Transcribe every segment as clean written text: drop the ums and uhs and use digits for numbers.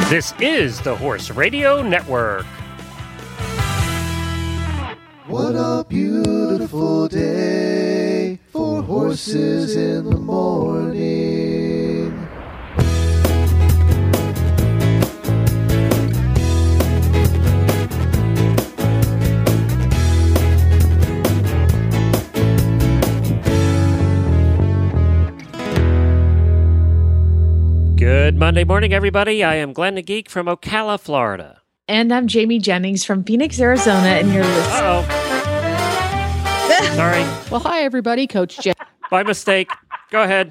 This is the Horse Radio Network. What a beautiful day for horses in the morning. Good Monday morning, everybody. I am Glenn the Geek from Ocala, Florida. And I'm Jamie Jennings from Phoenix, Arizona, and you're listening. Uh-oh. Sorry. Well, hi, everybody. Coach Jen. By mistake. Go ahead.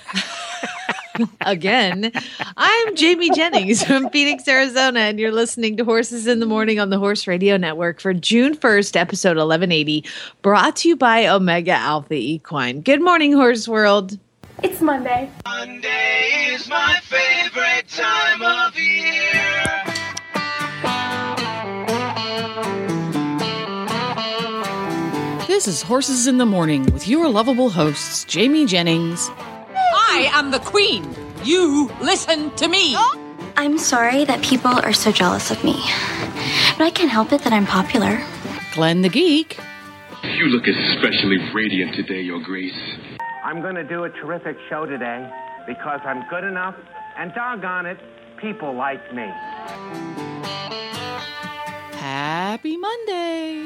Again, I'm Jamie Jennings from Phoenix, Arizona, and you're listening to Horses in the Morning on the Horse Radio Network for June 1st, episode 1180, brought to you by Omega Alpha Equine. Good morning, Horse World. It's Monday. Monday is my favorite time of year. This is Horses in the Morning with your lovable hosts, Jamie Jennings. I am the queen. You listen to me. I'm sorry that people are so jealous of me, but I can't help it that I'm popular. Glenn the Geek. You look especially radiant today, Your Grace. I'm going to do a terrific show today because I'm good enough, and doggone it, people like me. Happy Monday.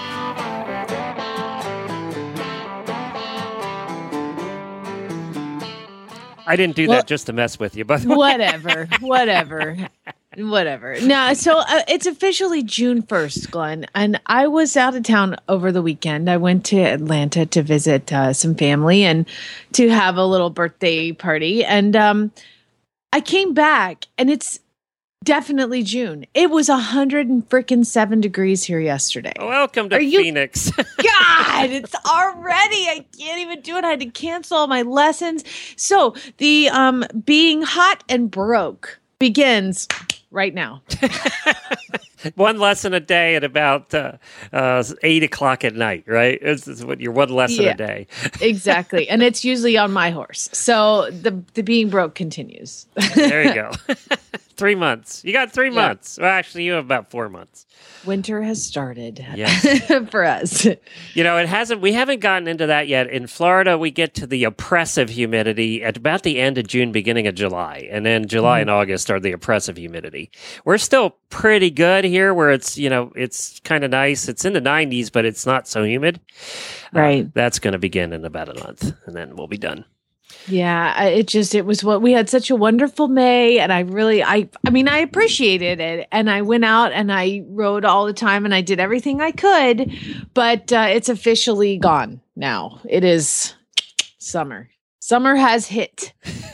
I didn't do that just to mess with you, but Whatever. No, so it's officially June 1st, Glenn, and I was out of town over the weekend. I went to Atlanta to visit some family and to have a little birthday party, and I came back, and it's definitely June. It was 107 degrees here yesterday. welcome to Phoenix. God, it's already. I can't even do it. I had to cancel all my lessons. So the being hot and broke begins right now. One lesson a day at about 8 o'clock at night, right? This is what your one lesson a day. Exactly. And it's usually on my horse. So the being broke continues. There you go. 3 months. You got 3 months. Well, actually, you have about 4 months. Winter has started. Yes. For us. You know, we haven't gotten into that yet. In Florida, we get to the oppressive humidity at about the end of June, beginning of July. And then July and August are the oppressive humidity. We're still pretty good here where it's, it's kind of nice. It's in the 90s, but it's not so humid. Right. That's going to begin in about a month, and then we'll be done. Yeah, it was what we had such a wonderful May, and I appreciated it, and I went out and I rode all the time and I did everything I could, but it's officially gone now. It is summer. Summer has hit.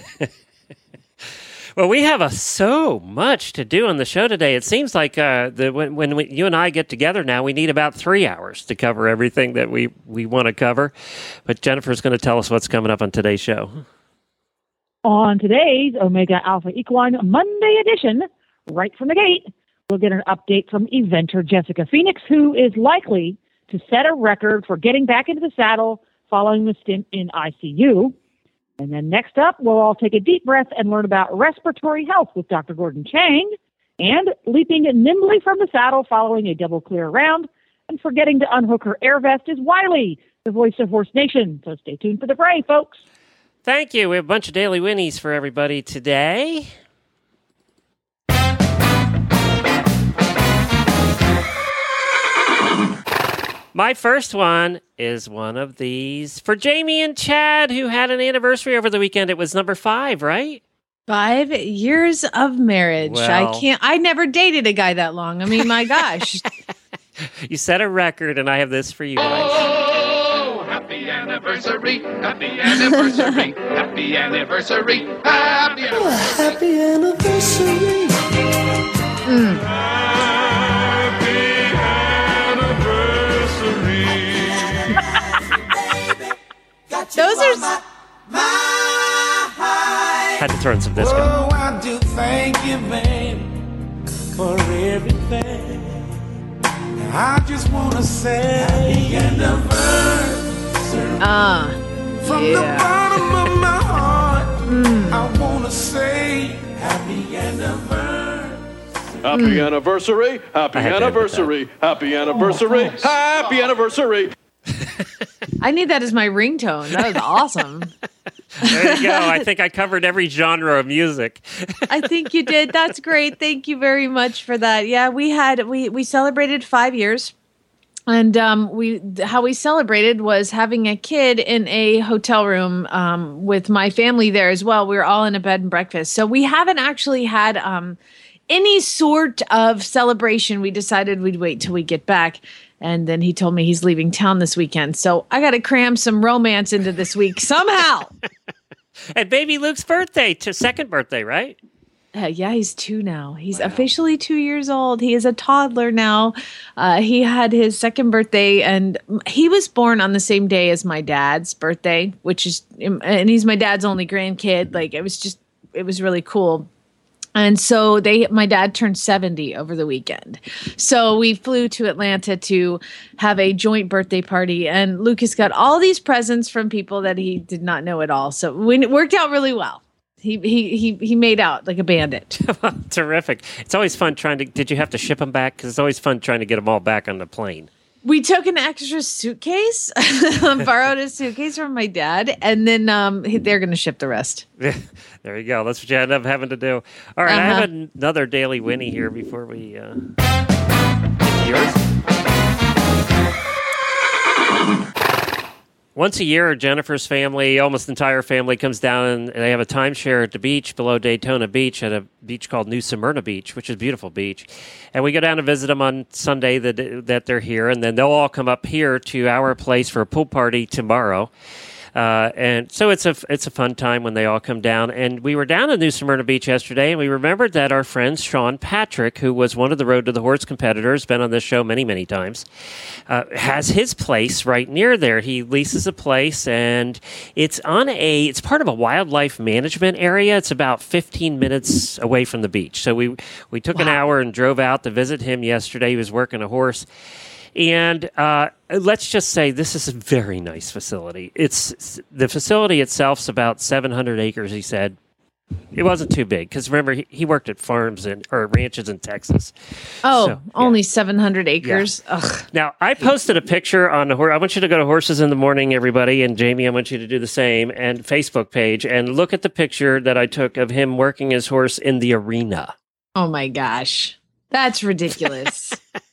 Well, we have so much to do on the show today. It seems like when you and I get together now, we need about 3 hours to cover everything that we want to cover. But Jennifer's going to tell us what's coming up on today's show. On today's Omega Alpha Equine Monday edition, right from the gate, we'll get an update from eventer Jessica Phoenix, who is likely to set a record for getting back into the saddle following the stint in ICU. And then next up, we'll all take a deep breath and learn about respiratory health with Dr. Gordon Chang, and leaping nimbly from the saddle following a double clear round, and forgetting to unhook her air vest is Wiley, the voice of Horse Nation. So stay tuned for the fray, folks. Thank you. We have a bunch of daily winnies for everybody today. My first one is one of these for Jamie and Chad, who had an anniversary over the weekend. It was number 5, right? 5 years of marriage. Well, I never dated a guy that long. I mean, my gosh. You set a record, and I have this for you guys. Oh, happy anniversary, happy anniversary, happy anniversary, happy anniversary. Happy anniversary. Those are... Had to throw in some disco. Oh, I do thank you, babe, for everything. I just want to say happy anniversary. From the bottom of my heart, I want to say happy anniversary. Happy anniversary. Happy anniversary. Happy anniversary. Happy anniversary. I need that as my ringtone. That was awesome. There you go. I think I covered every genre of music. I think you did. That's great. Thank you very much for that. Yeah, we celebrated 5 years. And how we celebrated was having a kid in a hotel room with my family there as well. We were all in a bed and breakfast. So we haven't actually had any sort of celebration. We decided we'd wait till we get back. And then he told me he's leaving town this weekend. So I got to cram some romance into this week somehow. And baby Luke's second birthday, right? Yeah, he's 2 now. He's officially 2 years old. He is a toddler now. He had his second birthday, and he was born on the same day as my dad's birthday, and he's my dad's only grandkid. Like, it was really cool. And so my dad turned 70 over the weekend. So we flew to Atlanta to have a joint birthday party, and Lucas got all these presents from people that he did not know at all. So it worked out really well. He made out like a bandit. Terrific. It's always fun did you have to ship them back? Because it's always fun trying to get them all back on the plane. We took an extra suitcase, borrowed a suitcase from my dad, and then they're going to ship the rest. There you go. That's what you end up having to do. All right, I have another Daily Winnie here before we get to yours. Once a year, Jennifer's family, almost entire family, comes down and they have a timeshare at the beach below Daytona Beach at a beach called New Smyrna Beach, which is a beautiful beach. And we go down to visit them on Sunday that they're here, and then they'll all come up here to our place for a pool party tomorrow. And so it's a fun time when they all come down. And we were down at New Smyrna Beach yesterday, and we remembered that our friend Sean Patrick, who was one of the Road to the Horse competitors, been on this show many, many times, has his place right near there. He leases a place, and it's part of a wildlife management area. It's about 15 minutes away from the beach. So we took an hour and drove out to visit him yesterday. He was working a horse. And let's just say this is a very nice facility. The facility itself's about 700 acres, he said. It wasn't too big because remember, he worked at farms or ranches in Texas. Oh, so, yeah. Only 700 acres. Yeah. Ugh. Now, I posted a picture on the horse. I want you to go to Horses in the Morning, everybody. And Jamie, I want you to do the same. And Facebook page. And look at the picture that I took of him working his horse in the arena. Oh, my gosh. That's ridiculous.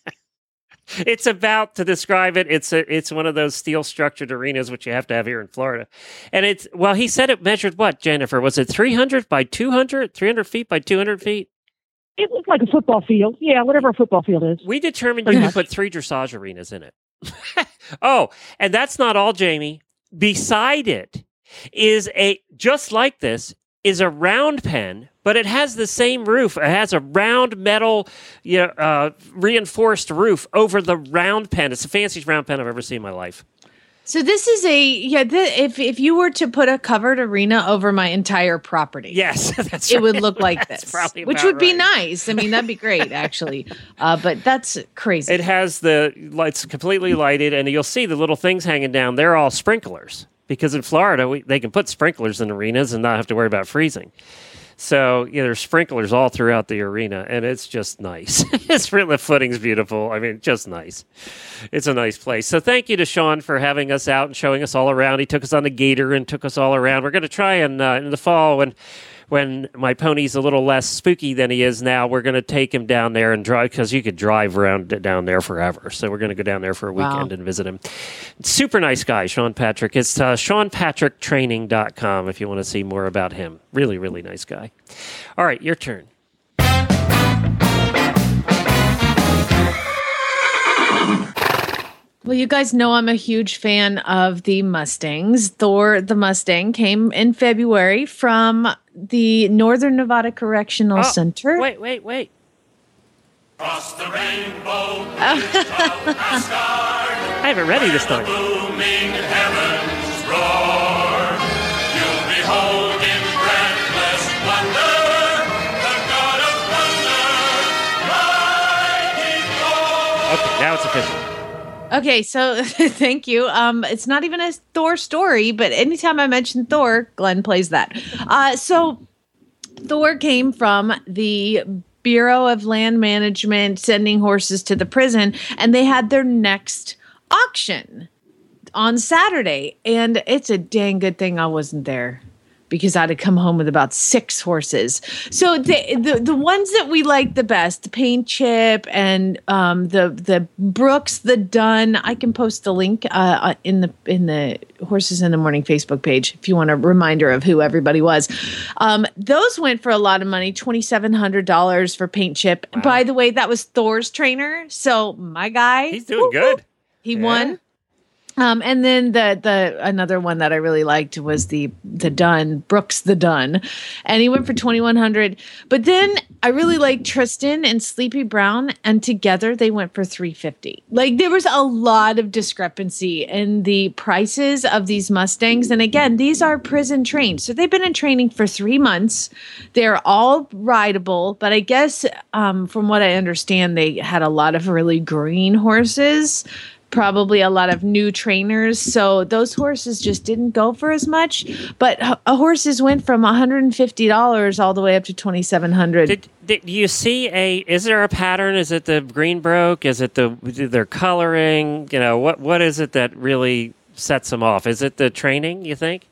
It's about to describe it. It's one of those steel structured arenas, which you have to have here in Florida. And he said it measured what, Jennifer? Was it 300 by 200, 300 feet by 200 feet? It looked like a football field. Yeah, whatever a football field is. We determined you could put 3 dressage arenas in it. Oh, and that's not all, Jamie. Beside it is just like this, is a round pen, but it has the same roof. It has a round metal, reinforced roof over the round pen. It's the fanciest round pen I've ever seen in my life. So this is if you were to put a covered arena over my entire property, yes, that's it would look like this, which would be right. Nice. I mean, that'd be greate actually, but that's crazy. It has the lights completely lighted, and you'll see the little things hanging down. They're all sprinklers. Because in Florida, they can put sprinklers in arenas and not have to worry about freezing. So, there's sprinklers all throughout the arena, and it's just nice. The footing's beautiful. I mean, just nice. It's a nice place. So thank you to Sean for having us out and showing us all around. He took us on the gator and took us all around. We're going to try and in the fall when my pony's a little less spooky than he is now, we're going to take him down there and drive, because you could drive around down there forever. So we're going to go down there for a weekend and visit him. Super nice guy, Sean Patrick. It's SeanPatrickTraining.com if you want to see more about him. Really, really nice guy. All right, your turn. Well, you guys know I'm a huge fan of the Mustangs. Thor the Mustang came in February from the Northern Nevada Correctional Center. Wait. Cross the rainbow, I have it ready this time. booming heavens roar. You'll behold in breathless wonder the God of thunder, mighty Thor. Okay, now it's official. Okay, so thank you. It's not even a Thor story, but anytime I mention Thor, Glenn plays that. So Thor came from the Bureau of Land Management sending horses to the prison, and they had their next auction on Saturday. And it's a dang good thing I wasn't there, because I'd have come home with about 6 horses. So the ones that we like the best, the Paint Chip and the Brooks, the Dunn. I can post the link in the Horses in the Morning Facebook page if you want a reminder of who everybody was. Those went for a lot of money, $2,700 for Paint Chip. Wow. By the way, that was Thor's trainer. So my guy, he's doing good. He won. And then the another one that I really liked was the Dunn, Brooks the Dunn, and he went for $2,100. But then I really liked Tristan and Sleepy Brown, and together they went for $350. Like, there was a lot of discrepancy in the prices of these Mustangs. And again, these are prison trained, so they've been in training for 3 months. They're all rideable, but I guess from what I understand, they had a lot of really green horses. Probably a lot of new trainers. So those horses just didn't go for as much. But horses went from $150 all the way up to $2,700. Did you see is there a pattern? Is it the Greenbroke? Is it their coloring? You know, what is it that really sets them off? Is it the training, you think?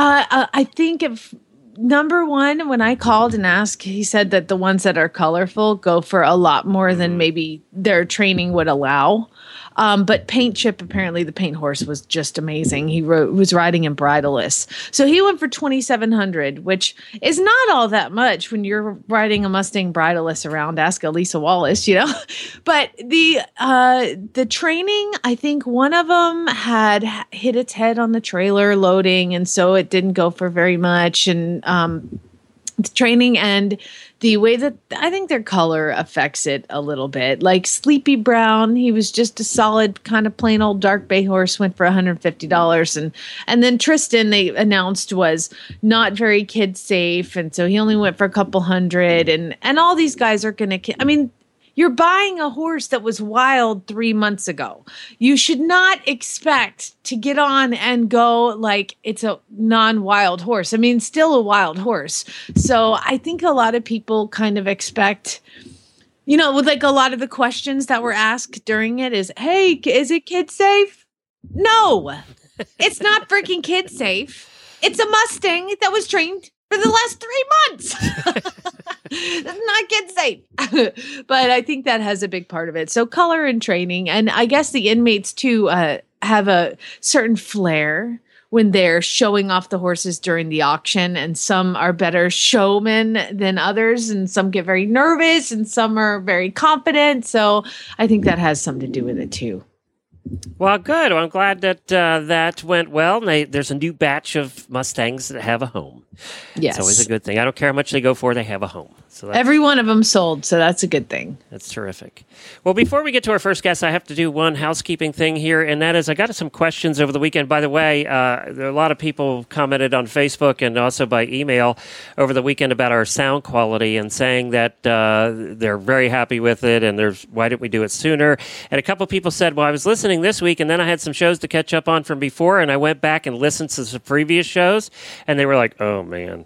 I think number one, when I called and asked, he said that the ones that are colorful go for a lot more than maybe their training would allow. But Paint Chip, apparently the paint horse was just amazing. He was riding in bridleless. So he went for $2,700, which is not all that much when you're riding a Mustang bridleless around. Ask Elisa Wallace, you know. But the training, I think one of them had hit its head on the trailer loading, and so it didn't go for very much. And the training and the way that I think their color affects it a little bit. Like Sleepy Brown, he was just a solid kind of plain old dark bay horse, went for $150. And then Tristan, they announced, was not very kid safe. And so he only went for a couple hundred. And all these guys are going to, I mean, you're buying a horse that was wild 3 months ago. You should not expect to get on and go like it's a non-wild horse. I mean, still a wild horse. So I think a lot of people kind of expect, you know, with like a lot of the questions that were asked during it is, hey, is it kid safe? No, it's not freaking kid safe. It's a Mustang that was trained for the last 3 months. That's not kid safe. But I think that has a big part of it. So color and training. And I guess the inmates too have a certain flair when they're showing off the horses during the auction. And some are better showmen than others. And some get very nervous and some are very confident. So I think that has something to do with it too. Well, good. Well, I'm glad that that went well. There's a new batch of Mustangs that have a home. Yes. It's always a good thing. I don't care how much they go for, they have a home. So every one of them sold, so that's a good thing. That's terrific. Well, before we get to our first guest, I have to do one housekeeping thing here, and that is I got some questions over the weekend. By the way, there are a lot of people commented on Facebook and also by email over the weekend about our sound quality and saying that they're very happy with it, and why didn't we do it sooner? And a couple of people said, well, I was listening this week, and then I had some shows to catch up on from before, and I went back and listened to some previous shows, and they were like, oh, man.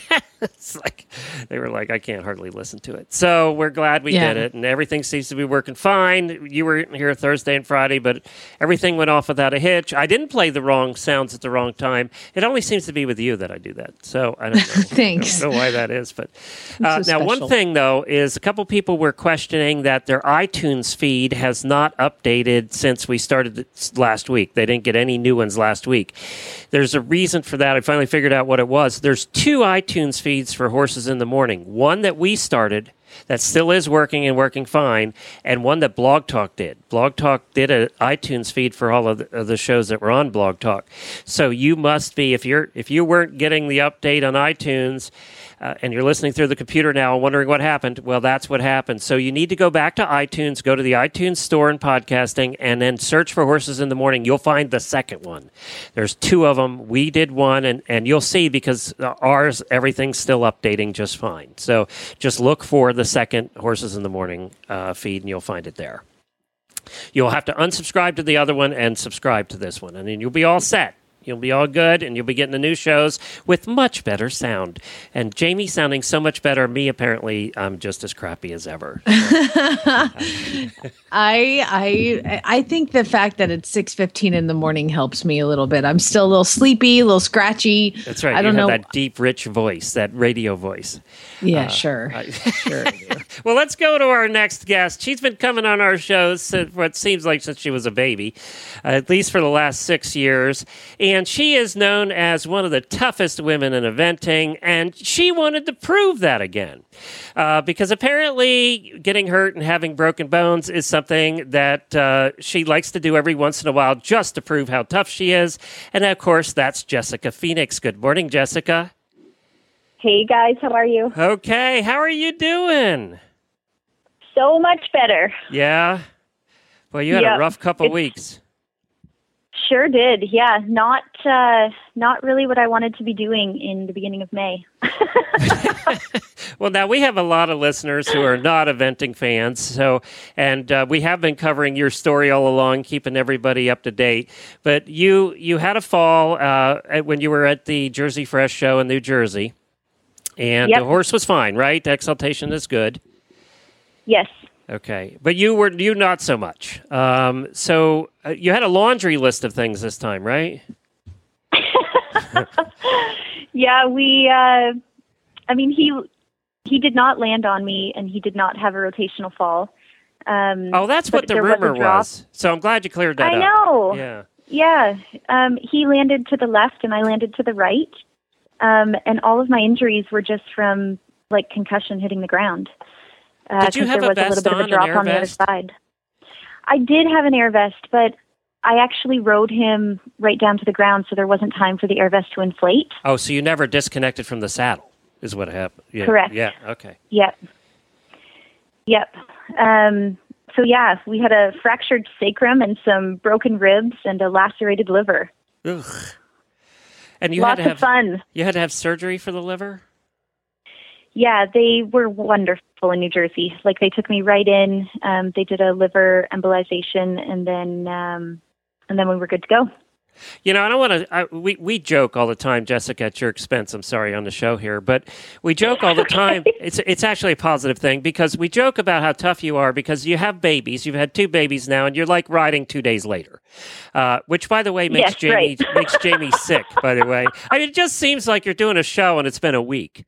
It's like they were like, I can't hardly listen to it. So we're glad we did it, and everything seems to be working fine. You were here Thursday and Friday, but everything went off without a hitch. I didn't play the wrong sounds at the wrong time. It only seems to be with you that I do that. So I don't know. Thanks. I don't know why that is. But now, one thing, though, is a couple people were questioning that their iTunes feed has not updated since we started last week. They didn't get any new ones last week. There's a reason for that. I finally figured out what it was. There's 2 iTunes feeds for Horses in the Morning. One that we started that still is working and working fine, and one that Blog Talk did. Blog Talk did an iTunes feed for all of the shows that were on Blog Talk. So you must be, if you weren't getting the update on iTunes, and you're listening through the computer now and wondering what happened, well, that's what happened. So you need to go back to iTunes, go to the iTunes store in podcasting, and then search for Horses in the Morning. You'll find the second one. There's 2 of them. We did one, and you'll see because ours, everything's still updating just fine. So just look for the second Horses in the Morning feed, and you'll find it there. You'll have to unsubscribe to the other one and subscribe to this one, and then you'll be all set. You'll be all good, and you'll be getting the new shows with much better sound. And Jamie sounding so much better. Me, apparently, I'm just as crappy as ever. I think the fact that it's 6:15 in the morning helps me a little bit. I'm still a little sleepy, a little scratchy. That's right. I don't you have know. that deep, rich voice, that radio voice. Yeah, sure. Sure. Well, let's go to our next guest. She's been coming on our shows since what seems like since she was a baby, at least for the last 6 years. And she is known as one of the toughest women in eventing, and she wanted to prove that again. Because apparently getting hurt and having broken bones is something that she likes to do every once in a while just to prove how tough she is. And, of course, that's Jessica Phoenix. Good morning, Jessica. Hey, guys. How are you? Okay. How are you doing? So much better. Yeah? Well, you had a rough couple weeks. Sure did. Yeah. Not really what I wanted to be doing in the beginning of May. Well, now we have a lot of listeners who are not eventing fans, and we have been covering your story all along, keeping everybody up to date. But you had a fall when you were at the Jersey Fresh show in New Jersey, and the horse was fine, right? Exaltation is good. Yes. Okay, but you not so much. So you had a laundry list of things this time, right? Yeah, he did not land on me, and he did not have a rotational fall. That's what the rumor was. So I'm glad you cleared that up. I know. Yeah. Yeah. He landed to the left, and I landed to the right. And all of my injuries were just from concussion hitting the ground. Did you have there a was a little vest bit of a drop on the other side. I did have an air vest, but I actually rode him right down to the ground, so there wasn't time for the air vest to inflate. Oh, so you never disconnected from the saddle is what happened. Yeah. Correct. Yeah, okay. Yep. So, yeah, we had a fractured sacrum and some broken ribs and a lacerated liver. Ugh. And you Lots had to have of fun. You had to have surgery for the liver? Yeah, they were wonderful in New Jersey. They took me right in. They did a liver embolization, and then we were good to go. You know, I don't want to. We joke all the time, Jessica, at your expense. I'm sorry on the show here, but we joke all the time. It's actually a positive thing because we joke about how tough you are because you have babies. You've had 2 babies now, and you're like riding 2 days later, which, by the way, makes Jamie sick. By the way, it just seems like you're doing a show and it's been a week.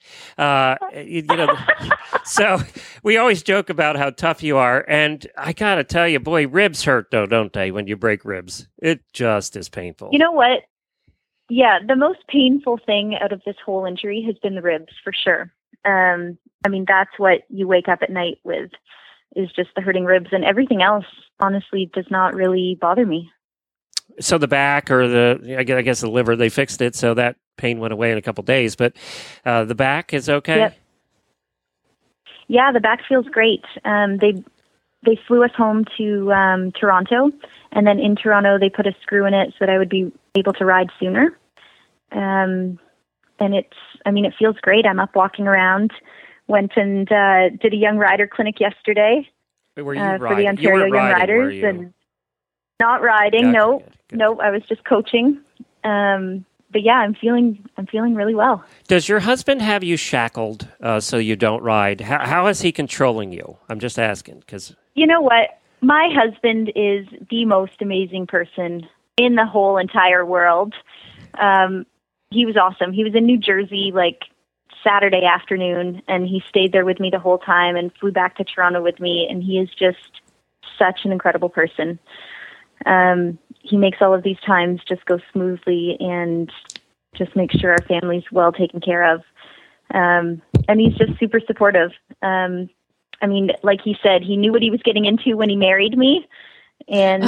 So we always joke about how tough you are, and I gotta tell you, boy, ribs hurt though, don't they? When you break ribs, it just is painful. You know what? Yeah, the most painful thing out of this whole injury has been the ribs, for sure. That's what you wake up at night with, is just the hurting ribs, and everything else, honestly, does not really bother me. So the back or I guess the liver, they fixed it, so that pain went away in a couple days, but the back is okay? Yep. Yeah, the back feels great. They flew us home to Toronto, and then in Toronto they put a screw in it so that I would be able to ride sooner. And it feels great. I'm up walking around. Went and did a young rider clinic yesterday. Were you for the Ontario Young Riders, and not riding. No, I was just coaching. But yeah, I'm feeling really well. Does your husband have you shackled so you don't ride? How is he controlling you? I'm just asking because. You know what? My husband is the most amazing person in the whole entire world. He was awesome. He was in New Jersey Saturday afternoon, and he stayed there with me the whole time and flew back to Toronto with me, and he is just such an incredible person. He makes all of these times just go smoothly and just make sure our family's well taken care of. And he's just super supportive. Like he said, he knew what he was getting into when he married me. And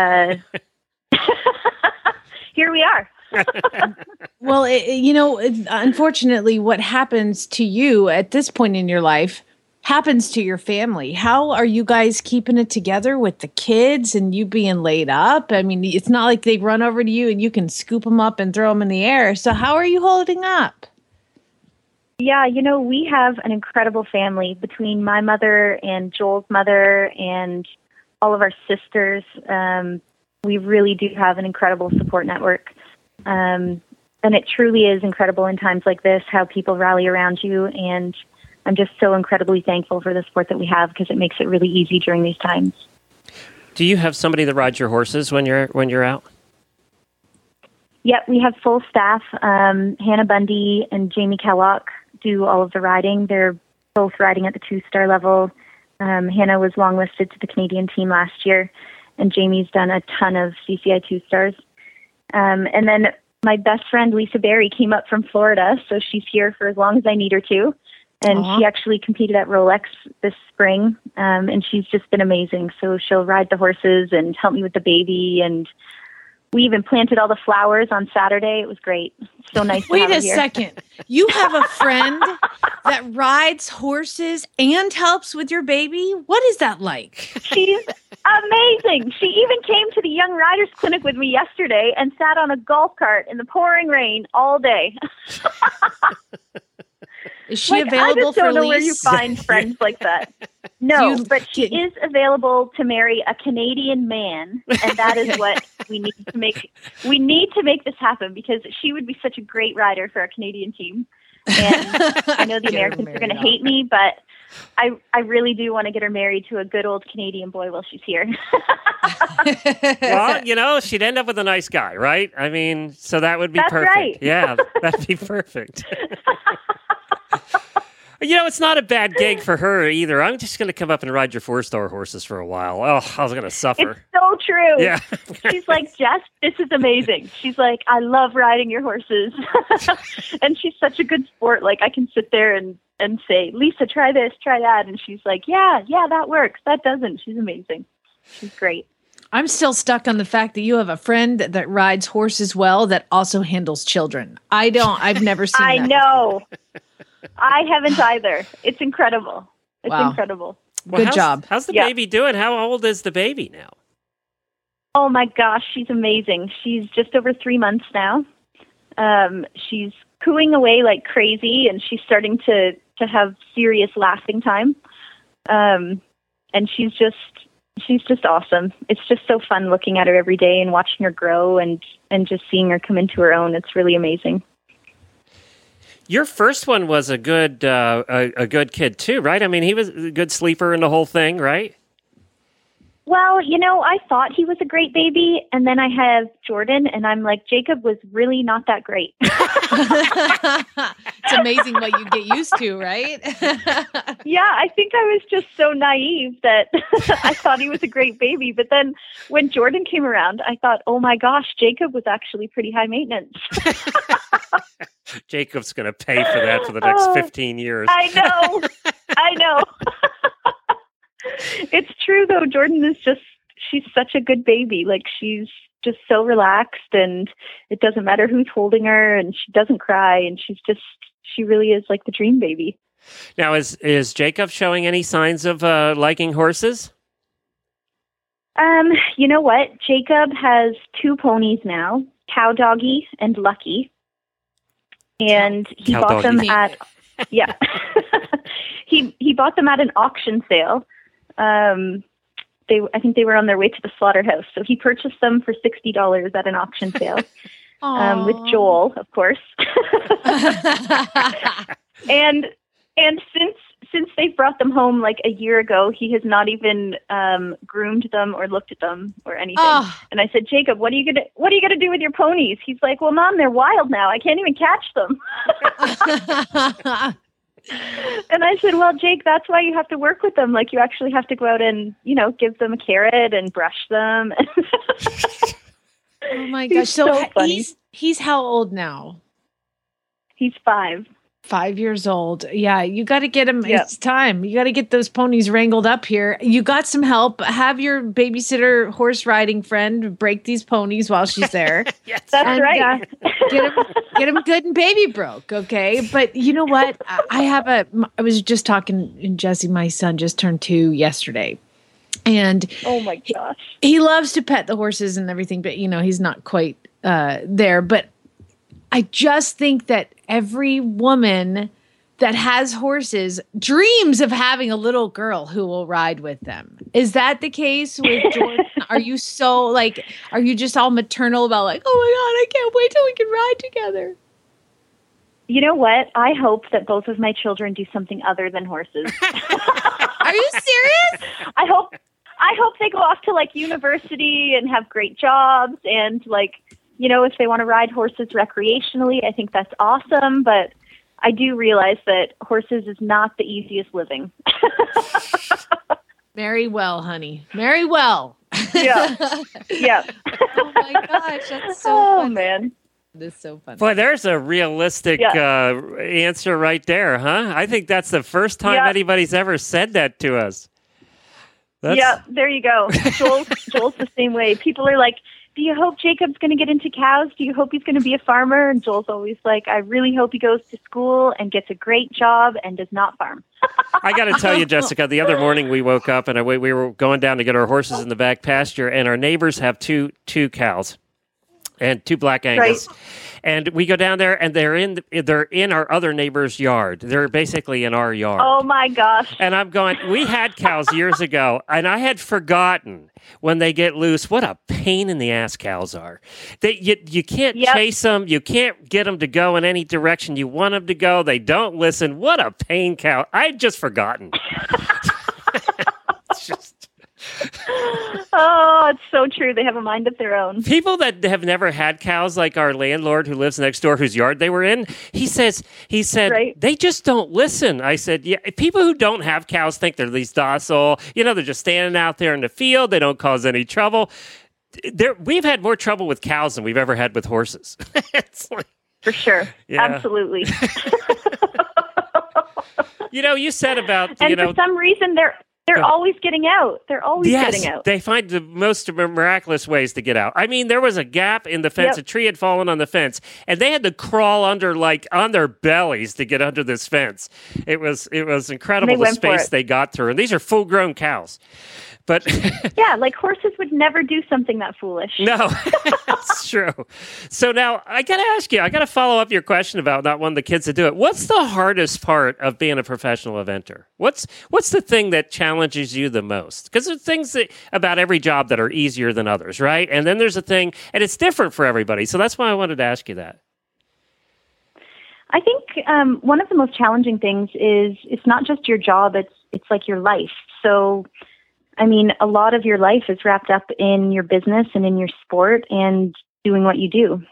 here we are. Well, unfortunately, what happens to you at this point in your life happens to your family. How are you guys keeping it together with the kids and you being laid up? It's not like they run over to you and you can scoop them up and throw them in the air. So how are you holding up? Yeah, we have an incredible family between my mother and Joel's mother and all of our sisters. We really do have an incredible support network. And it truly is incredible in times like this, how people rally around you. And I'm just so incredibly thankful for the sport that we have because it makes it really easy during these times. Do you have somebody that rides your horses when you're out? Yep, we have full staff. Hannah Bundy and Jamie Kellogg do all of the riding. They're both riding at the 2-star level. Hannah was longlisted to the Canadian team last year, and Jamie's done a ton of CCI 2-stars. And then my best friend, Lisa Berry, came up from Florida, so she's here for as long as I need her to. And she actually competed at Rolex this spring, and she's just been amazing. So she'll ride the horses and help me with the baby, and we even planted all the flowers on Saturday. It was great. So nice to have her here. Wait a second. You have a friend that rides horses and helps with your baby? What is that like? She's amazing. She even came to the Young Riders Clinic with me yesterday and sat on a golf cart in the pouring rain all day. Is she available for I just don't know lease? where you find friends like that. No, but she is available to marry a Canadian man, and that is what we need to make. We need to make this happen because she would be such a great rider for our Canadian team. And I know the Americans are going to hate me, but I really do want to get her married to a good old Canadian boy while she's here. Well, she'd end up with a nice guy, right? I mean, so that would be perfect. Right. Yeah, that'd be perfect. It's not a bad gig for her either. I'm just going to come up and ride your 4-star horses for a while. Oh, I was going to suffer. It's so true. Yeah. She's like, Jess, this is amazing. She's like, I love riding your horses. And she's such a good sport. Like, I can sit there and say, Lisa, try this, try that. And she's like, yeah, that works. That doesn't. She's amazing. She's great. I'm still stuck on the fact that you have a friend that rides horses well that also handles children. I've never seen that. I know. I haven't either. It's incredible. It's incredible. Well, Good job. How's the baby doing? How old is the baby now? Oh my gosh, she's amazing. She's just over 3 months now. She's cooing away like crazy, and she's starting to have serious lasting time. And she's just awesome. It's just so fun looking at her every day and watching her grow and just seeing her come into her own. It's really amazing. Your first one was a good kid too, right? I mean, he was a good sleeper and the whole thing, right? Well, I thought he was a great baby, and then I have Jordan, and I'm like, Jacob was really not that great. It's amazing what you get used to, right? Yeah, I think I was just so naive that I thought he was a great baby. But then when Jordan came around, I thought, oh my gosh, Jacob was actually pretty high maintenance. Jacob's going to pay for that for the next 15 years. I know. It's true, though. Jordan is she's such a good baby. Like, she's just so relaxed, and it doesn't matter who's holding her, and she doesn't cry, and she really is like the dream baby. Now, is Jacob showing any signs of liking horses? You know what? Jacob has 2 ponies now, Cow Doggy and Lucky. And he bought them at he bought them at an auction sale. I think they were on their way to the slaughterhouse. So he purchased them for $60 at an auction sale. With Joel, of course. and since they brought them home like a year ago, he has not even groomed them or looked at them or anything. And I said, Jacob, what are you gonna do with your ponies? He's like, well, Mom, they're wild now. I can't even catch them. And I said, well, Jake, that's why you have to work with them. Like, you actually have to go out and, give them a carrot and brush them. Oh my gosh. So he's how old now? He's 5. 5 years old. Yeah, you got to get him. Yep. It's time. You got to get those ponies wrangled up here. You got some help. Have your babysitter horse riding friend break these ponies while she's there. Yes, that's right. Get him good and baby broke. Okay. But you know what? I was just talking, and Jesse, my son, just turned 2 yesterday. And oh my gosh, he loves to pet the horses and everything, but he's not quite there. But I just think that every woman that has horses dreams of having a little girl who will ride with them. Is that the case with Jordan? Are you are you just all maternal about like, oh my God, I can't wait till we can ride together? You know what? I hope that both of my children do something other than horses. Are you serious? I hope they go off to like university and have great jobs and like, you know, if they want to ride horses recreationally, I think that's awesome. But I do realize that horses is not the easiest living. Very well, honey. Very well. Yeah. Yeah. Oh my gosh, that's so funny. Man. That's so funny. Boy, there's a realistic answer right there, huh? I think that's the first time anybody's ever said that to us. Yeah, there you go. Joel's the same way. People are like, do you hope Jacob's going to get into cows? Do you hope he's going to be a farmer? And Joel's always like, I really hope he goes to school and gets a great job and does not farm. I got to tell you, Jessica, the other morning we woke up and we were going down to get our horses in the back pasture, and our neighbors have two cows and 2 Black Angus. Right. And we go down there, and they're in our other neighbor's yard. They're basically in our yard. Oh my gosh! And I'm going. We had cows years ago, and I had forgotten when they get loose what a pain in the ass cows are. You can't chase them. You can't get them to go in any direction you want them to go. They don't listen. What a pain, cow! I'd just forgotten. It's just. Oh, it's so true. They have a mind of their own. People that have never had cows, like our landlord who lives next door, whose yard they were in, he said, right? They just don't listen. I said, yeah, people who don't have cows think they're these docile. You know, they're just standing out there in the field. They don't cause any trouble. We've had more trouble with cows than we've ever had with horses. It's like, for sure. Yeah. Absolutely. You know, you said about, and for some reason, they're always getting out. They're always getting out. They find the most miraculous ways to get out. I mean, there was a gap in the fence. A tree had fallen on the fence, and they had to crawl under, like, on their bellies to get under this fence. It was incredible the space they got through. And these are full-grown cows. But yeah, like horses would never do something that foolish. No, that's true. So now I got to ask you, I got to follow up your question about not wanting the kids to do it. What's the hardest part of being a professional eventer? What's the thing that challenges you the most? Because there's things about every job that are easier than others, right? And then there's a thing, and it's different for everybody. So that's why I wanted to ask you that. I think one of the most challenging things is it's not just your job, it's like your life. So I mean, a lot of your life is wrapped up in your business and in your sport and doing what you do.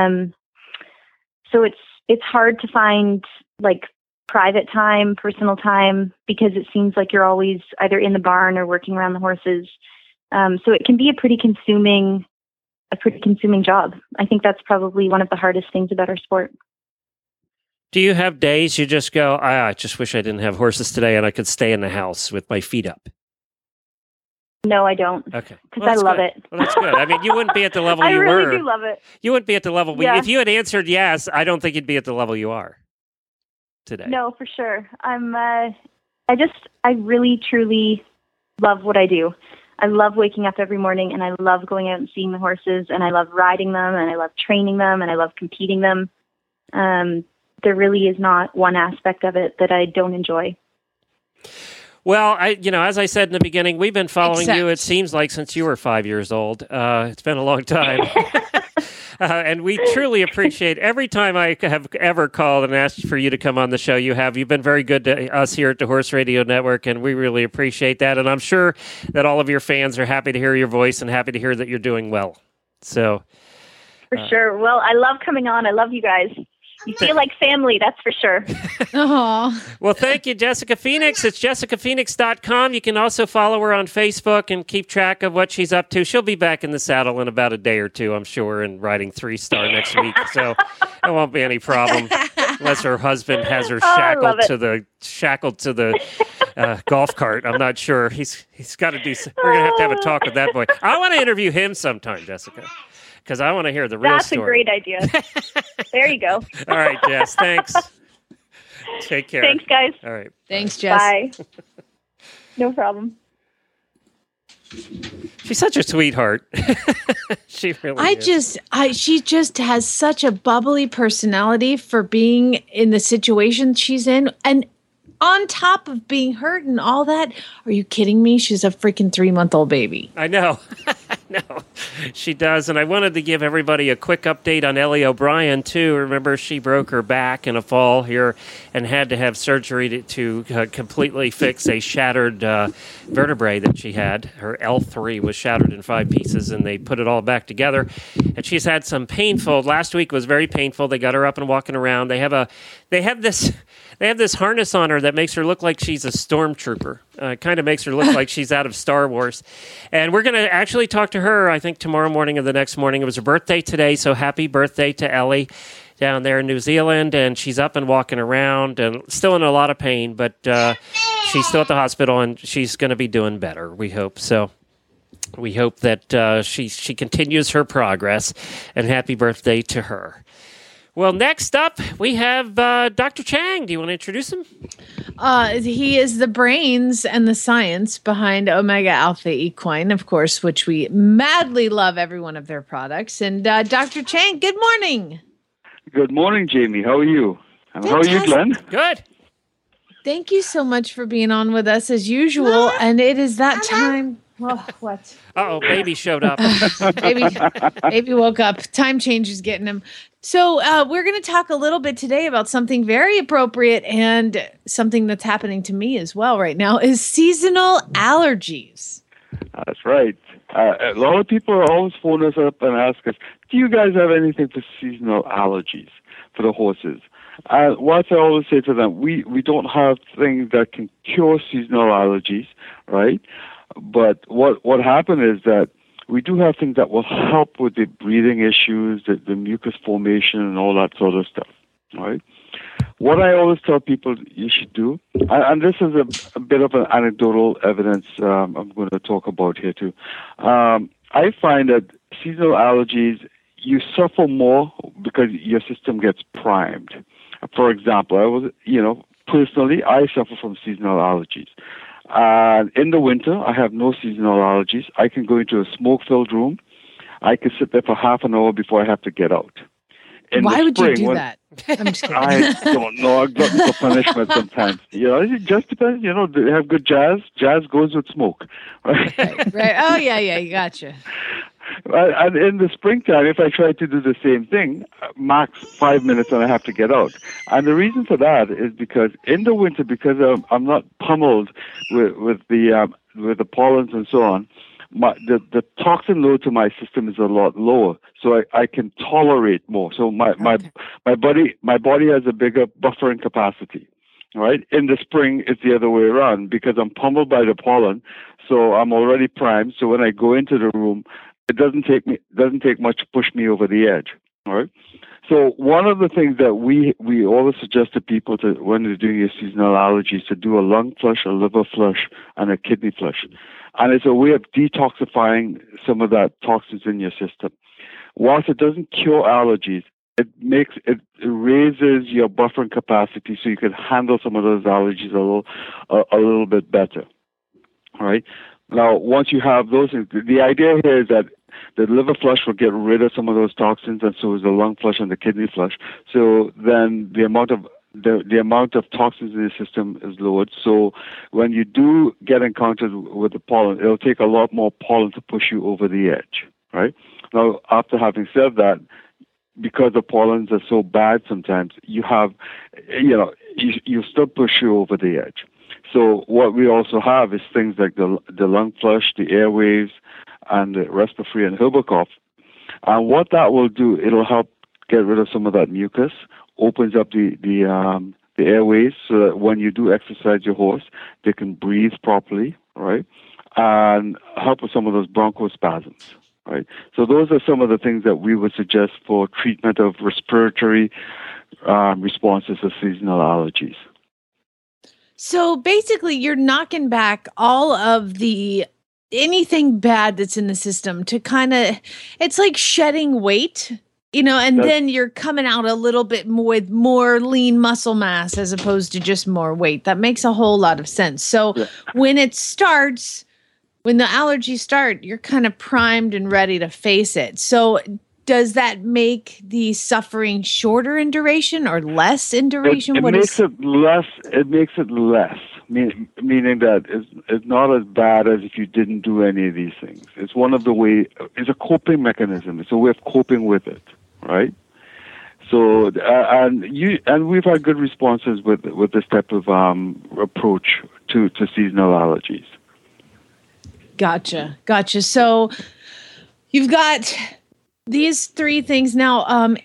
So it's hard to find like private time, personal time, because it seems like you're always either in the barn or working around the horses. So it can be a pretty consuming job. I think that's probably one of the hardest things about our sport. Do you have days you just go, I just wish I didn't have horses today and I could stay in the house with my feet up? No, I don't. Okay. Because I love it. Well, that's good. I mean, you wouldn't be at the level you were. I really do love it. You wouldn't be at the level. If you had answered yes, I don't think you'd be at the level you are today. No, for sure. I really, truly love what I do. I love waking up every morning, and I love going out and seeing the horses, and I love riding them, and I love training them, and I love competing them. There really is not one aspect of it that I don't enjoy. Well, as I said in the beginning, we've been following you, it seems like, since you were 5 years old. It's been a long time. And we truly appreciate every time I have ever called and asked for you to come on the show. You've been very good to us here at the Horse Radio Network, and we really appreciate that. And I'm sure that all of your fans are happy to hear your voice and happy to hear that you're doing well. So, for sure. Well, I love coming on. I love you guys. You feel like family, that's for sure. Well, thank you, Jessica Phoenix. It's jessicaphoenix.com. You can also follow her on Facebook and keep track of what she's up to. She'll be back in the saddle in about a day or two, I'm sure, and riding 3-star next week. So it won't be any problem unless her husband has her shackled to the golf cart. I'm not sure. He's got to do. We're going to have a talk with that boy. I want to interview him sometime, Jessica, because I want to hear the real story. That's a great idea. There you go. All right, Jess. Thanks. Take care. Thanks, guys. All right. Thanks, Jess. Bye. No problem. She's such a sweetheart. She really is. She just has such a bubbly personality for being in the situation she's in. And on top of being hurt and all that, are you kidding me? She's a freaking 3-month-old baby. I know. No, she does. And I wanted to give everybody a quick update on Ellie O'Brien, too. Remember, she broke her back in a fall here and had to have surgery to completely fix a shattered vertebrae that she had. Her L3 was shattered in 5 pieces, and they put it all back together. And she's had some painful. Last week was very painful. They got her up and walking around. They have this harness on her that makes her look like she's a stormtrooper. Kind of makes her look like she's out of Star Wars. And we're going to actually talk to her, I think, tomorrow morning or the next morning. It was her birthday today, so happy birthday to Ellie down there in New Zealand. And she's up and walking around and still in a lot of pain, but she's still at the hospital, and she's going to be doing better, we hope. So we hope that she continues her progress, and happy birthday to her. Well, next up, we have Dr. Chang. Do you want to introduce him? He is the brains and the science behind Omega Alpha Equine, of course, which we madly love every one of their products. And Dr. Chang, good morning. Good morning, Jamie. How are you? And how are you, Glenn? Good. Thank you so much for being on with us as usual. And it is that time. Oh, what? Uh-oh, baby showed up. Baby woke up. Time change is getting him. So we're going to talk a little bit today about something very appropriate and something that's happening to me as well right now is seasonal allergies. That's right. A lot of people always phone us up and ask us, do you guys have anything for seasonal allergies for the horses? What I always say to them, we don't have things that can cure seasonal allergies, right? But what happened is that we do have things that will help with the breathing issues, the mucus formation, and all that sort of stuff, right? What I always tell people you should do, and this is a bit of an anecdotal evidence I'm going to talk about here too. I find that seasonal allergies, you suffer more because your system gets primed. For example, personally, I suffer from seasonal allergies. In the winter, I have no seasonal allergies. I can go into a smoke-filled room. I can sit there for half an hour before I have to get out. Why would you do that? I'm just kidding. I don't know. I've gotten for punishment sometimes. It just depends. They have good jazz. Jazz goes with smoke. Right? Right. Oh, yeah. Gotcha. And in the springtime, if I try to do the same thing, max 5 minutes and I have to get out. And the reason for that is because in the winter, because I'm not pummeled with the pollens and so on, the toxin load to my system is a lot lower, so I can tolerate more. So my body has a bigger buffering capacity. Right? In the spring, it's the other way around because I'm pummeled by the pollen, so I'm already primed. So when I go into the room, it doesn't take much to push me over the edge. All right. So one of the things that we always suggest to people when they're doing your seasonal allergies to do a lung flush, a liver flush, and a kidney flush, and it's a way of detoxifying some of that toxins in your system. Whilst it doesn't cure allergies, it raises your buffering capacity so you can handle some of those allergies a little bit better. All right. Now, once you have those, the idea here is that the liver flush will get rid of some of those toxins, and so is the lung flush and the kidney flush. So then the amount of toxins in the system is lowered. So when you do get encountered with the pollen, it'll take a lot more pollen to push you over the edge, right? Now, after having said that, because the pollens are so bad sometimes, you still push you over the edge. So what we also have is things like the lung flush, the airwaves, and the Respirafree and Herbacop. And what that will do, it'll help get rid of some of that mucus, opens up the airways so that when you do exercise your horse, they can breathe properly, right? And help with some of those bronchospasms, right? So those are some of the things that we would suggest for treatment of respiratory responses to seasonal allergies. So basically, you're knocking back all of anything bad that's in the system to kind of, it's like shedding weight, then you're coming out a little bit more with more lean muscle mass as opposed to just more weight. That makes a whole lot of sense. So when it starts, when the allergies start, you're kind of primed and ready to face it. So does that make the suffering shorter in duration or less in duration? It makes it less. It makes it less, meaning that it's not as bad as if you didn't do any of these things. It's one of the way. It's a coping mechanism. It's a way of coping with it, right? So and we've had good responses with this type of approach to seasonal allergies. Gotcha. So you've got these three things now.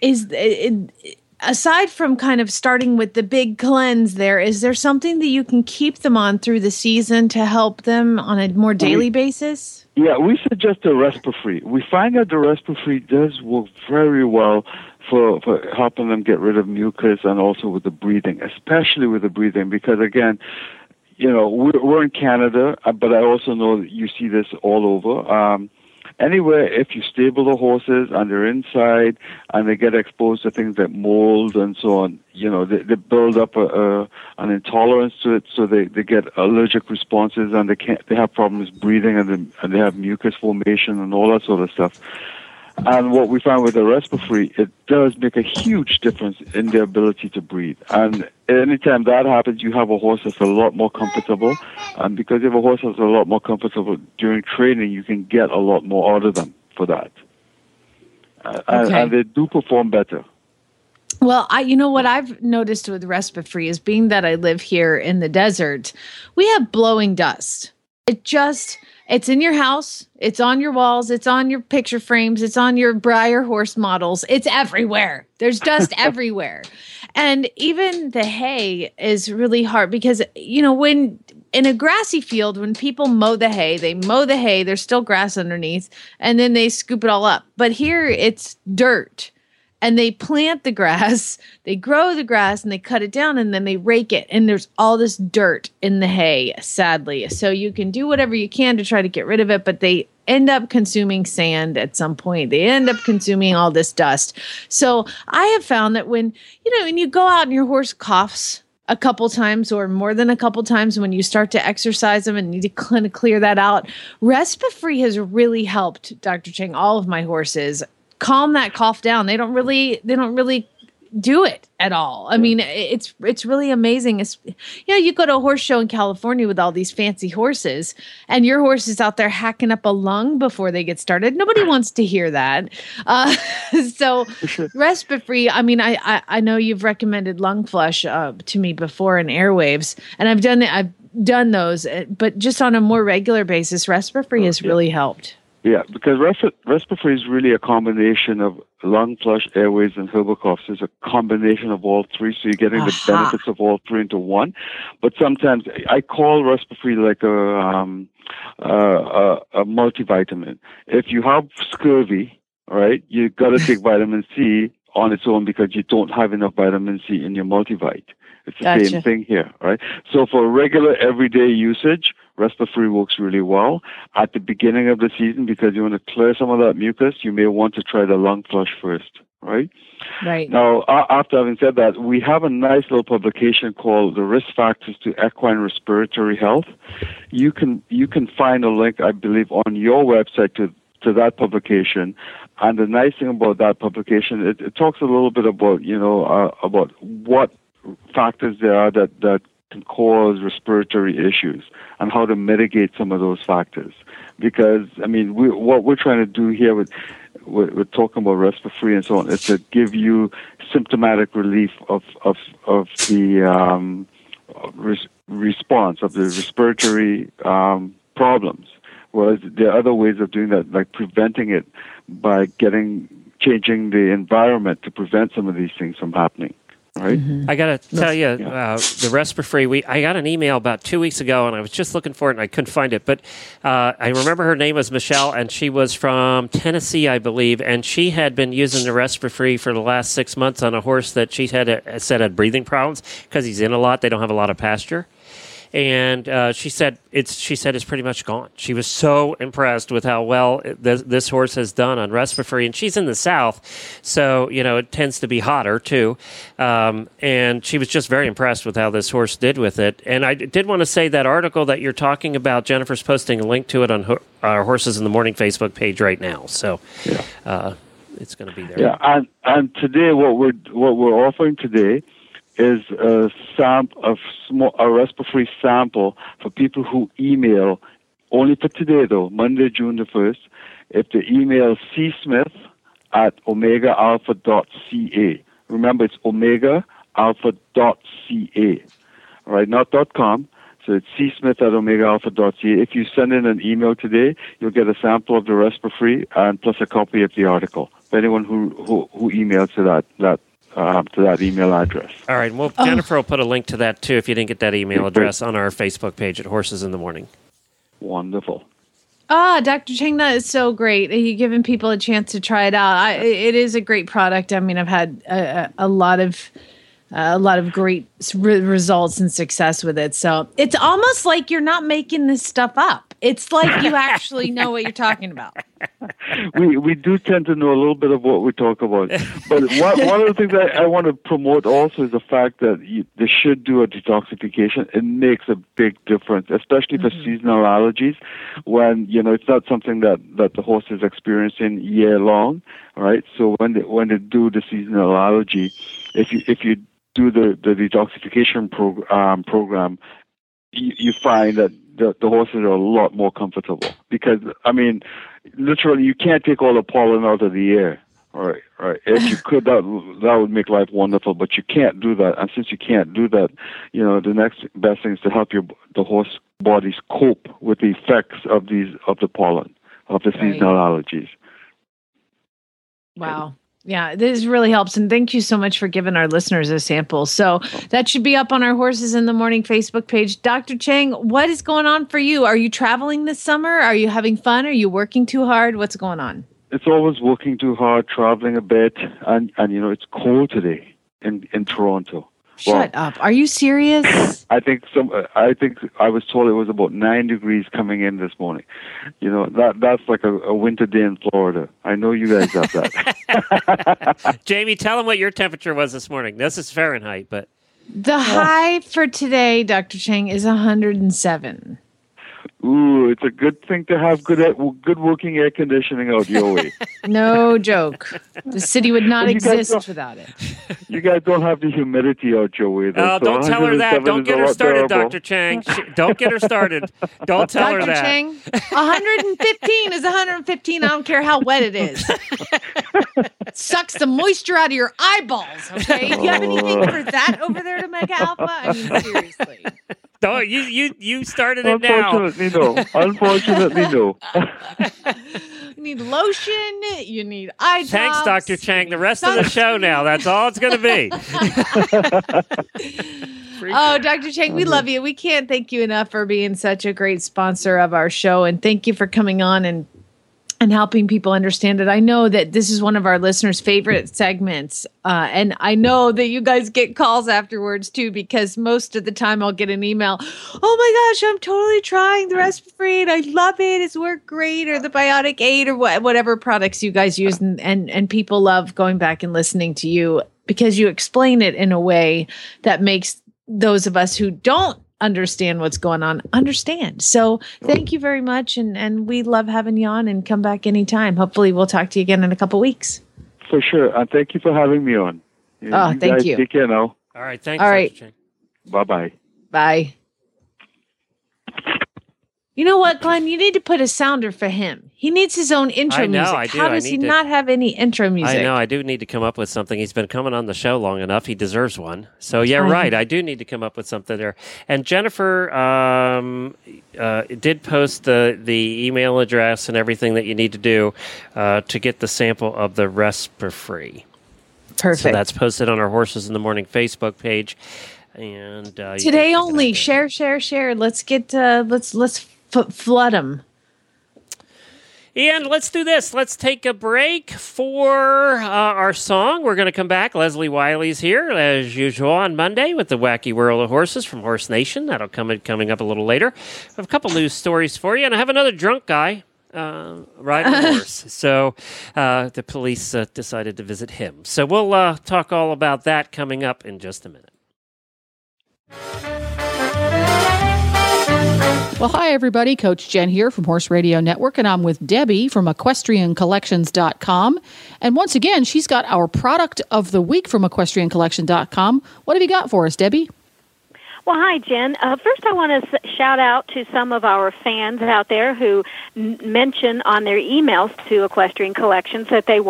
Aside from kind of starting with the big cleanse is there something that you can keep them on through the season to help them on a more daily basis? Yeah, we suggest the Respirafree. We find that the Respirafree does work very well for helping them get rid of mucus and also with the breathing, especially with the breathing, because again, we're in Canada, but I also know that you see this all over. Anywhere, if you stable the horses and they're inside and they get exposed to things like mold and so on, they build up an intolerance to it, so they get allergic responses and they have problems breathing and they have mucus formation and all that sort of stuff. And what we find with the Respirafree, it does make a huge difference in their ability to breathe. And anytime that happens, you have a horse that's a lot more comfortable. And because you have a horse that's a lot more comfortable during training, you can get a lot more out of them for that. And they do perform better. Well, what I've noticed with Respirafree is being that I live here in the desert, we have blowing dust. It's in your house. It's on your walls. It's on your picture frames. It's on your Breyer horse models. It's everywhere. There's dust everywhere. And even the hay is really hard because, when in a grassy field, when people mow the hay, there's still grass underneath, and then they scoop it all up. But here it's dirt. And they plant the grass, they grow the grass, and they cut it down, and then they rake it. And there's all this dirt in the hay, sadly. So you can do whatever you can to try to get rid of it, but they end up consuming sand at some point. They end up consuming all this dust. So I have found that when you go out and your horse coughs a couple times or more than a couple times when you start to exercise them and need to kind of clear that out, Respirafree has really helped, Dr. Cheng, all of my horses calm that cough down. They don't really do it at all. I mean, it's really amazing. You go to a horse show in California with all these fancy horses and your horse is out there hacking up a lung before they get started. Nobody wants to hear that. So Respirafree, I mean, I know you've recommended lung flush to me before in airwaves, and I've done those, but just on a more regular basis, Respirafree has really helped. Yeah, because Respirafree is really a combination of lung flush, airways, and herbal coughs. It's a combination of all three, so you're getting the benefits of all three into one. But sometimes I call Respirafree like a multivitamin. If you have scurvy, right, you got to take vitamin C on its own because you don't have enough vitamin C in your multivite. It's the same thing here, right? So for regular everyday usage, Respirafree works really well. At the beginning of the season, because you want to clear some of that mucus, you may want to try the lung flush first, right? Right. Now, after having said that, we have a nice little publication called The Risk Factors to Equine Respiratory Health. You can find a link, I believe, on your website to that publication. And the nice thing about that publication, it talks a little bit about, about what factors there are that can cause respiratory issues and how to mitigate some of those factors. Because, I mean, what we're trying to do here we're talking about Respirafree and so on, is to give you symptomatic relief of the response of the respiratory problems. Whereas there are other ways of doing that, like preventing it by changing the environment to prevent some of these things from happening. Right. Mm-hmm. I got to tell you, the Respirafree, I got an email about 2 weeks ago, and I was just looking for it, and I couldn't find it. But I remember her name was Michelle, and she was from Tennessee, I believe, and she had been using the Respirafree for the last 6 months on a horse that she said had breathing problems because he's in a lot. They don't have a lot of pasture. and she said it's pretty much gone. She was so impressed with how well this horse has done on Respiratory, and she's in the South, so it tends to be hotter too. And she was just very impressed with how this horse did with it. And I did want to say that article that you're talking about, Jennifer's posting a link to it on our Horses in the Morning Facebook page right now. So it's going to be there. Yeah, and today what we're offering today is a Respiratory sample for people who email, only for today though, Monday, June the 1st, if they email csmith@omegaalpha.ca. Remember, it's omegaalpha.ca, right? Not .com. So it's csmith@omegaalpha.ca. If you send in an email today, you'll get a sample of the Respiratory and plus a copy of the article. For anyone who emails to that email address. All right. Well, Jennifer will put a link to that, too, if you didn't get that email address on our Facebook page at Horses in the Morning. Wonderful. Dr. Cheng, that is so great. You're giving people a chance to try it out. It is a great product. I mean, I've had a lot of great results and success with it. So it's almost like you're not making this stuff up. It's like you actually know what you're talking about. We do tend to know a little bit of what we talk about. But one of the things I want to promote also is the fact that they should do a detoxification. It makes a big difference, especially for seasonal allergies, when it's not something that the horse is experiencing year long, right? So when they do the seasonal allergy, if you do the detoxification program, you find that the horses are a lot more comfortable because, I mean, literally you can't take all the pollen out of the air, right? If you could, that would make life wonderful, but you can't do that. And since you can't do that, the next best thing is to help the horse bodies cope with the effects of the pollen, of the seasonal allergies. Wow. Yeah, this really helps. And thank you so much for giving our listeners a sample. So that should be up on our Horses in the Morning Facebook page. Dr. Cheng, what is going on for you? Are you traveling this summer? Are you having fun? Are you working too hard? What's going on? It's always working too hard, traveling a bit. And it's cold today in Toronto. Shut up. Are you serious? I think I was told it was about 9 degrees coming in this morning. That's like a winter day in Florida. I know you guys have that. Jamie, tell them what your temperature was this morning. This is Fahrenheit, but the high for today, Dr. Cheng, is 107. Ooh, it's a good thing to have good working air conditioning out your way. No joke. The city would not exist without it. You guys don't have the humidity out your way, though. Oh, don't tell her that. Don't get her started, Dr. Cheng. Don't get her started. Don't tell her that. Dr. Cheng, 115 is 115. I don't care how wet it is. It sucks the moisture out of your eyeballs, okay? Do you have anything for that over there to Mega Alpha? I mean, seriously. Don't you started it now. Unfortunately, no. You need lotion. You need eye drops. Thanks, Dr. Cheng. The rest of the show now. That's all it's going to be. Oh, Dr. Cheng, we love you. We can't thank you enough for being such a great sponsor of our show. And thank you for coming on and helping people understand it. I know that this is one of our listeners' favorite segments. And I know that you guys get calls afterwards too, because most of the time I'll get an email. Oh my gosh, I'm totally trying the Respiratory and I love it. It's worked great. Or the Biotic 8 or whatever products you guys use. And people love going back and listening to you because you explain it in a way that makes those of us who don't understand what's going on understand. So thank you very much. And we love having you on and come back anytime. Hopefully we'll talk to you again in a couple weeks. For sure. And thank you for having me on. Thank you. Take care now. All right. Thanks. All right. Bye-bye. Bye. You know what, Glenn? You need to put a sounder for him. He needs his own intro music. How does he not have any intro music? I know. I do need to come up with something. He's been coming on the show long enough. He deserves one. So, yeah, right. I do need to come up with something there. And Jennifer did post the email address and everything that you need to do to get the sample of the Respiratory. Perfect. So that's posted on our Horses in the Morning Facebook page. And today only. Share. Let's get let's flood them. And let's do this. Let's take a break for our song. We're going to come back. Leslie Wiley's here, as usual, on Monday with the Wacky World of Horses from Horse Nation. That'll coming up a little later. I have a couple news stories for you, and I have another drunk guy riding a horse. So the police decided to visit him. So we'll talk all about that coming up in just a minute. Well, hi, everybody. Coach Jen here from Horse Radio Network, and I'm with Debbie from EquestrianCollections.com. And once again, she's got our product of the week from EquestrianCollection.com. What have you got for us, Debbie? Well, hi, Jen. First, I want to shout out to some of our fans out there who mention on their emails to Equestrian Collections that they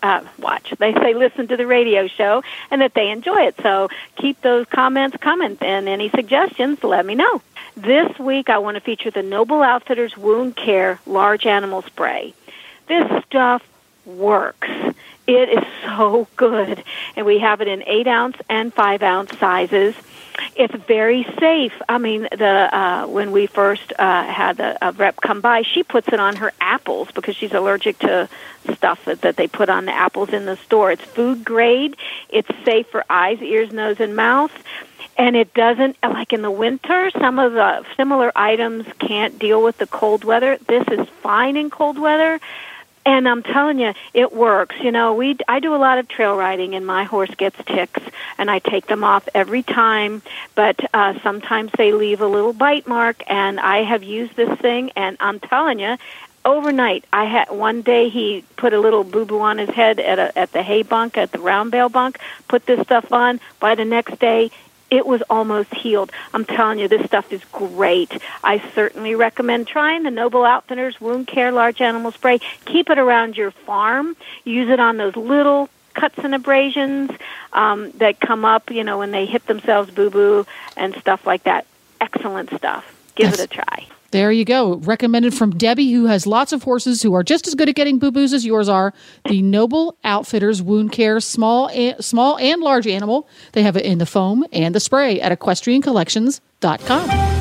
they listen to the radio show and that they enjoy it. So keep those comments coming, and any suggestions, let me know. This week, I want to feature the Noble Outfitters Wound Care Large Animal Spray. This stuff works. It is so good, and we have it in 8-ounce and 5-ounce sizes. It's very safe. I mean, when we first had a rep come by, she puts it on her apples because she's allergic to stuff that they put on the apples in the store. It's food grade. It's safe for eyes, ears, nose, and mouth. And it doesn't, like in the winter, some of the similar items can't deal with the cold weather. This is fine in cold weather. And I'm telling you, it works. You know, I do a lot of trail riding, and my horse gets ticks, and I take them off every time. But sometimes they leave a little bite mark, and I have used this thing, and I'm telling you, overnight, one day he put a little boo-boo on his head at the hay bunk, at the round bale bunk, put this stuff on. By the next day, it was almost healed. I'm telling you, this stuff is great. I certainly recommend trying the Noble Outfitters Wound Care Large Animal Spray. Keep it around your farm. Use it on those little cuts and abrasions that come up, you know, when they hit themselves boo-boo and stuff like that. Excellent stuff. Give it a try. There you go. Recommended from Debbie, who has lots of horses who are just as good at getting boo-boos as yours are. The Noble Outfitters Wound Care Small and Large Animal. They have it in the foam and the spray at EquestrianCollections.com.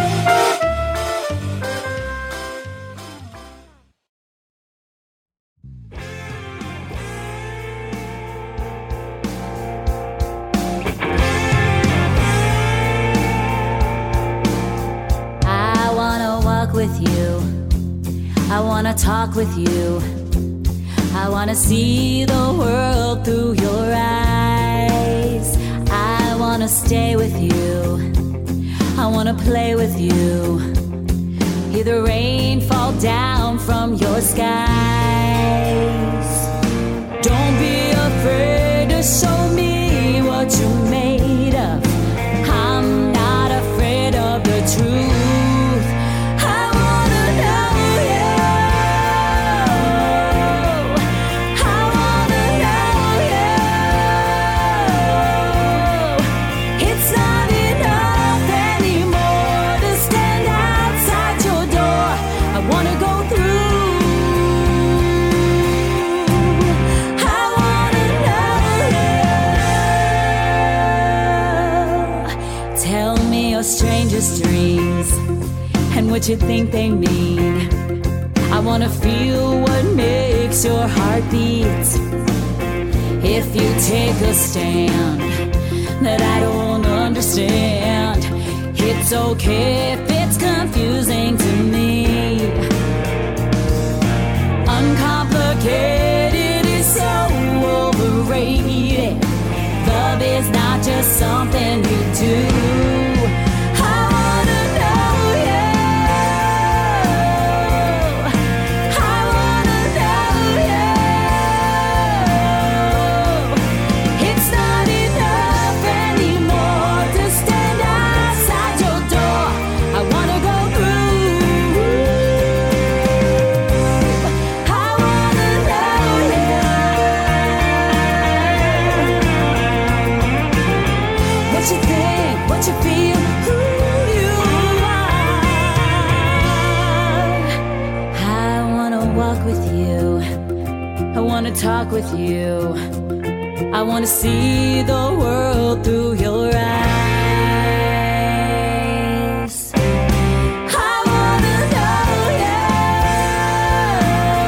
With you, I wanna talk with you. I wanna see the world through your eyes. I wanna stay with you. I wanna play with you. Hear the rain fall down from your skies. Don't be afraid to show me what you're made of. I'm not afraid of the truth. Strangest dreams and what you think they mean. I wanna feel what makes your heart beat. If you take a stand that I don't understand, it's okay if it's confusing to me. Uncomplicated is so overrated. Love is not just something you do. Talk with you. I want to see the world through your eyes. I want to know you.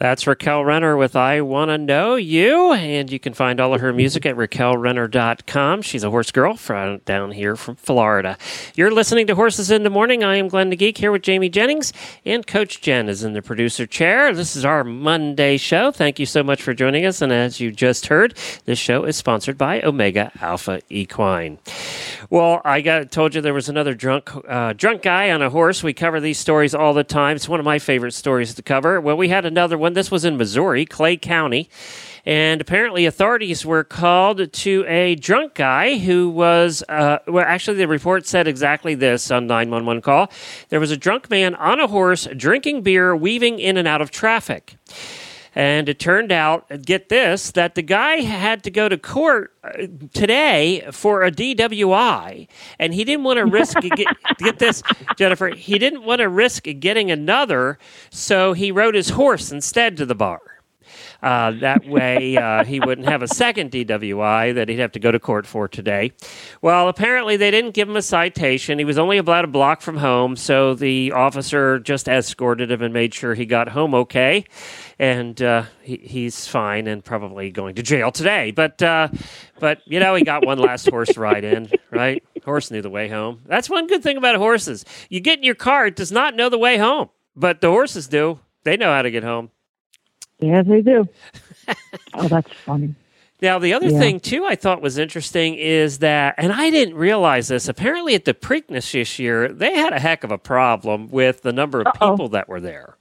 That's Raquel Renner with I Want to Know You, and you can find all of her music at raquelrenner.com. She's a horse girl from down here from Florida. You're listening to Horses in the Morning. I am Glenn the Geek here with Jamie Jennings, and Coach Jen is in the producer chair. This is our Monday show. Thank you so much for joining us, and as you just heard, this show is sponsored by Omega Alpha Equine. Well, I told you there was another drunk guy on a horse. We cover these stories all the time. It's one of my favorite stories to cover. Well, we had another one. This was in Missouri, Clay County, and apparently authorities were called to a drunk guy who was, actually the report said exactly this on 911 call. There was a drunk man on a horse drinking beer, weaving in and out of traffic. And it turned out, get this, that the guy had to go to court today for a DWI, and he didn't want to risk, get this, Jennifer, he didn't want to risk getting another, so he rode his horse instead to the bar. That way he wouldn't have a second DWI that he'd have to go to court for today. Well, apparently they didn't give him a citation. He was only about a block from home, so the officer just escorted him and made sure he got home okay. And he's fine and probably going to jail today. But you know, he got one last horse ride in, right? Horse knew the way home. That's one good thing about horses. You get in your car, it does not know the way home. But the horses do. They know how to get home. Yeah, they do. Oh, that's funny. Now, the other thing, too, I thought was interesting is that, and I didn't realize this, apparently at the Preakness this year, they had a heck of a problem with the number of people that were there.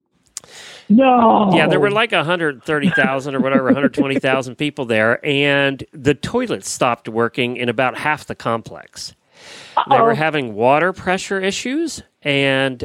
No. Yeah, there were like 130,000 or whatever, 120,000 people there, and the toilets stopped working in about half the complex. They were having water pressure issues, and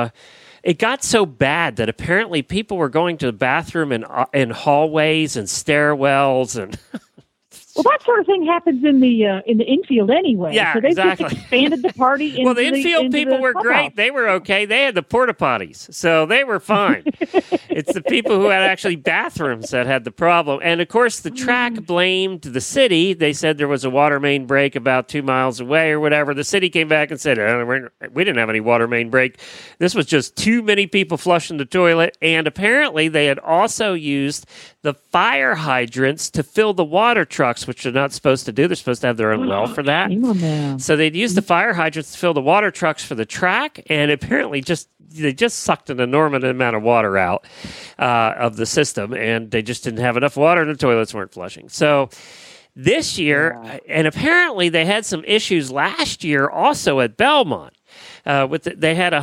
it got so bad that apparently people were going to the bathroom in hallways and stairwells and. Well, that sort of thing happens in the infield anyway. Yeah, so they exactly. just expanded the party. Well, the infield people were great. They were okay. They had the porta potties, so they were fine. It's the people who had actually bathrooms that had the problem. And of course, the track blamed the city. They said there was a water main break about 2 miles away or whatever. The city came back and said, we didn't have any water main break. This was just too many people flushing the toilet. And apparently, they had also used the fire hydrants to fill the water trucks, which they're not supposed to do. They're supposed to have their own well for that. So they'd use the fire hydrants to fill the water trucks for the track, and apparently they just sucked an enormous amount of water out of the system, and they just didn't have enough water, and the toilets weren't flushing. So this year, and apparently they had some issues last year also at Belmont. They had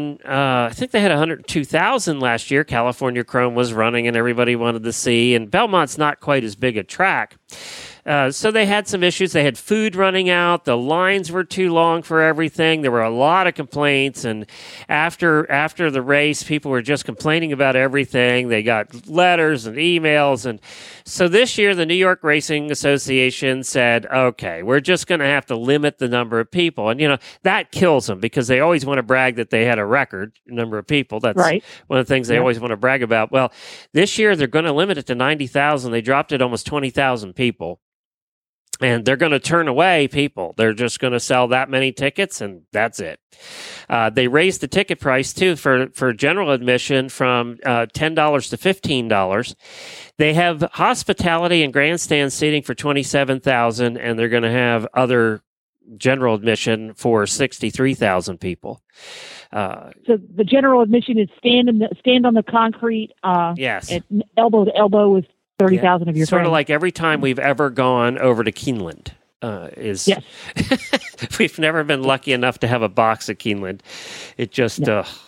I think they had 102,000 last year. California Chrome was running, and everybody wanted to see. And Belmont's not quite as big a track, so they had some issues. They had food running out. The lines were too long for everything. There were a lot of complaints, and after the race, people were just complaining about everything. They got letters and emails, and so this year, the New York Racing Association said, "Okay, we're just going to have to limit the number of people," and that kills them because they always want to brag that they had a record number of people. That's right. One of the things they always want to brag about. Well, this year they're going to limit it to 90,000. They dropped it almost 20,000 people. And they're going to turn away people. They're just going to sell that many tickets, and that's it. They raised the ticket price, too, for general admission from $10 to $15. They have hospitality and grandstand seating for $27,000, and they're going to have other general admission for 63,000 people. So the general admission is stand on the concrete. Yes, at elbow to elbow with 30,000 of your sort friends. of like every time we've ever gone over to Keeneland. Yes. We've never been lucky enough to have a box at Keeneland. It just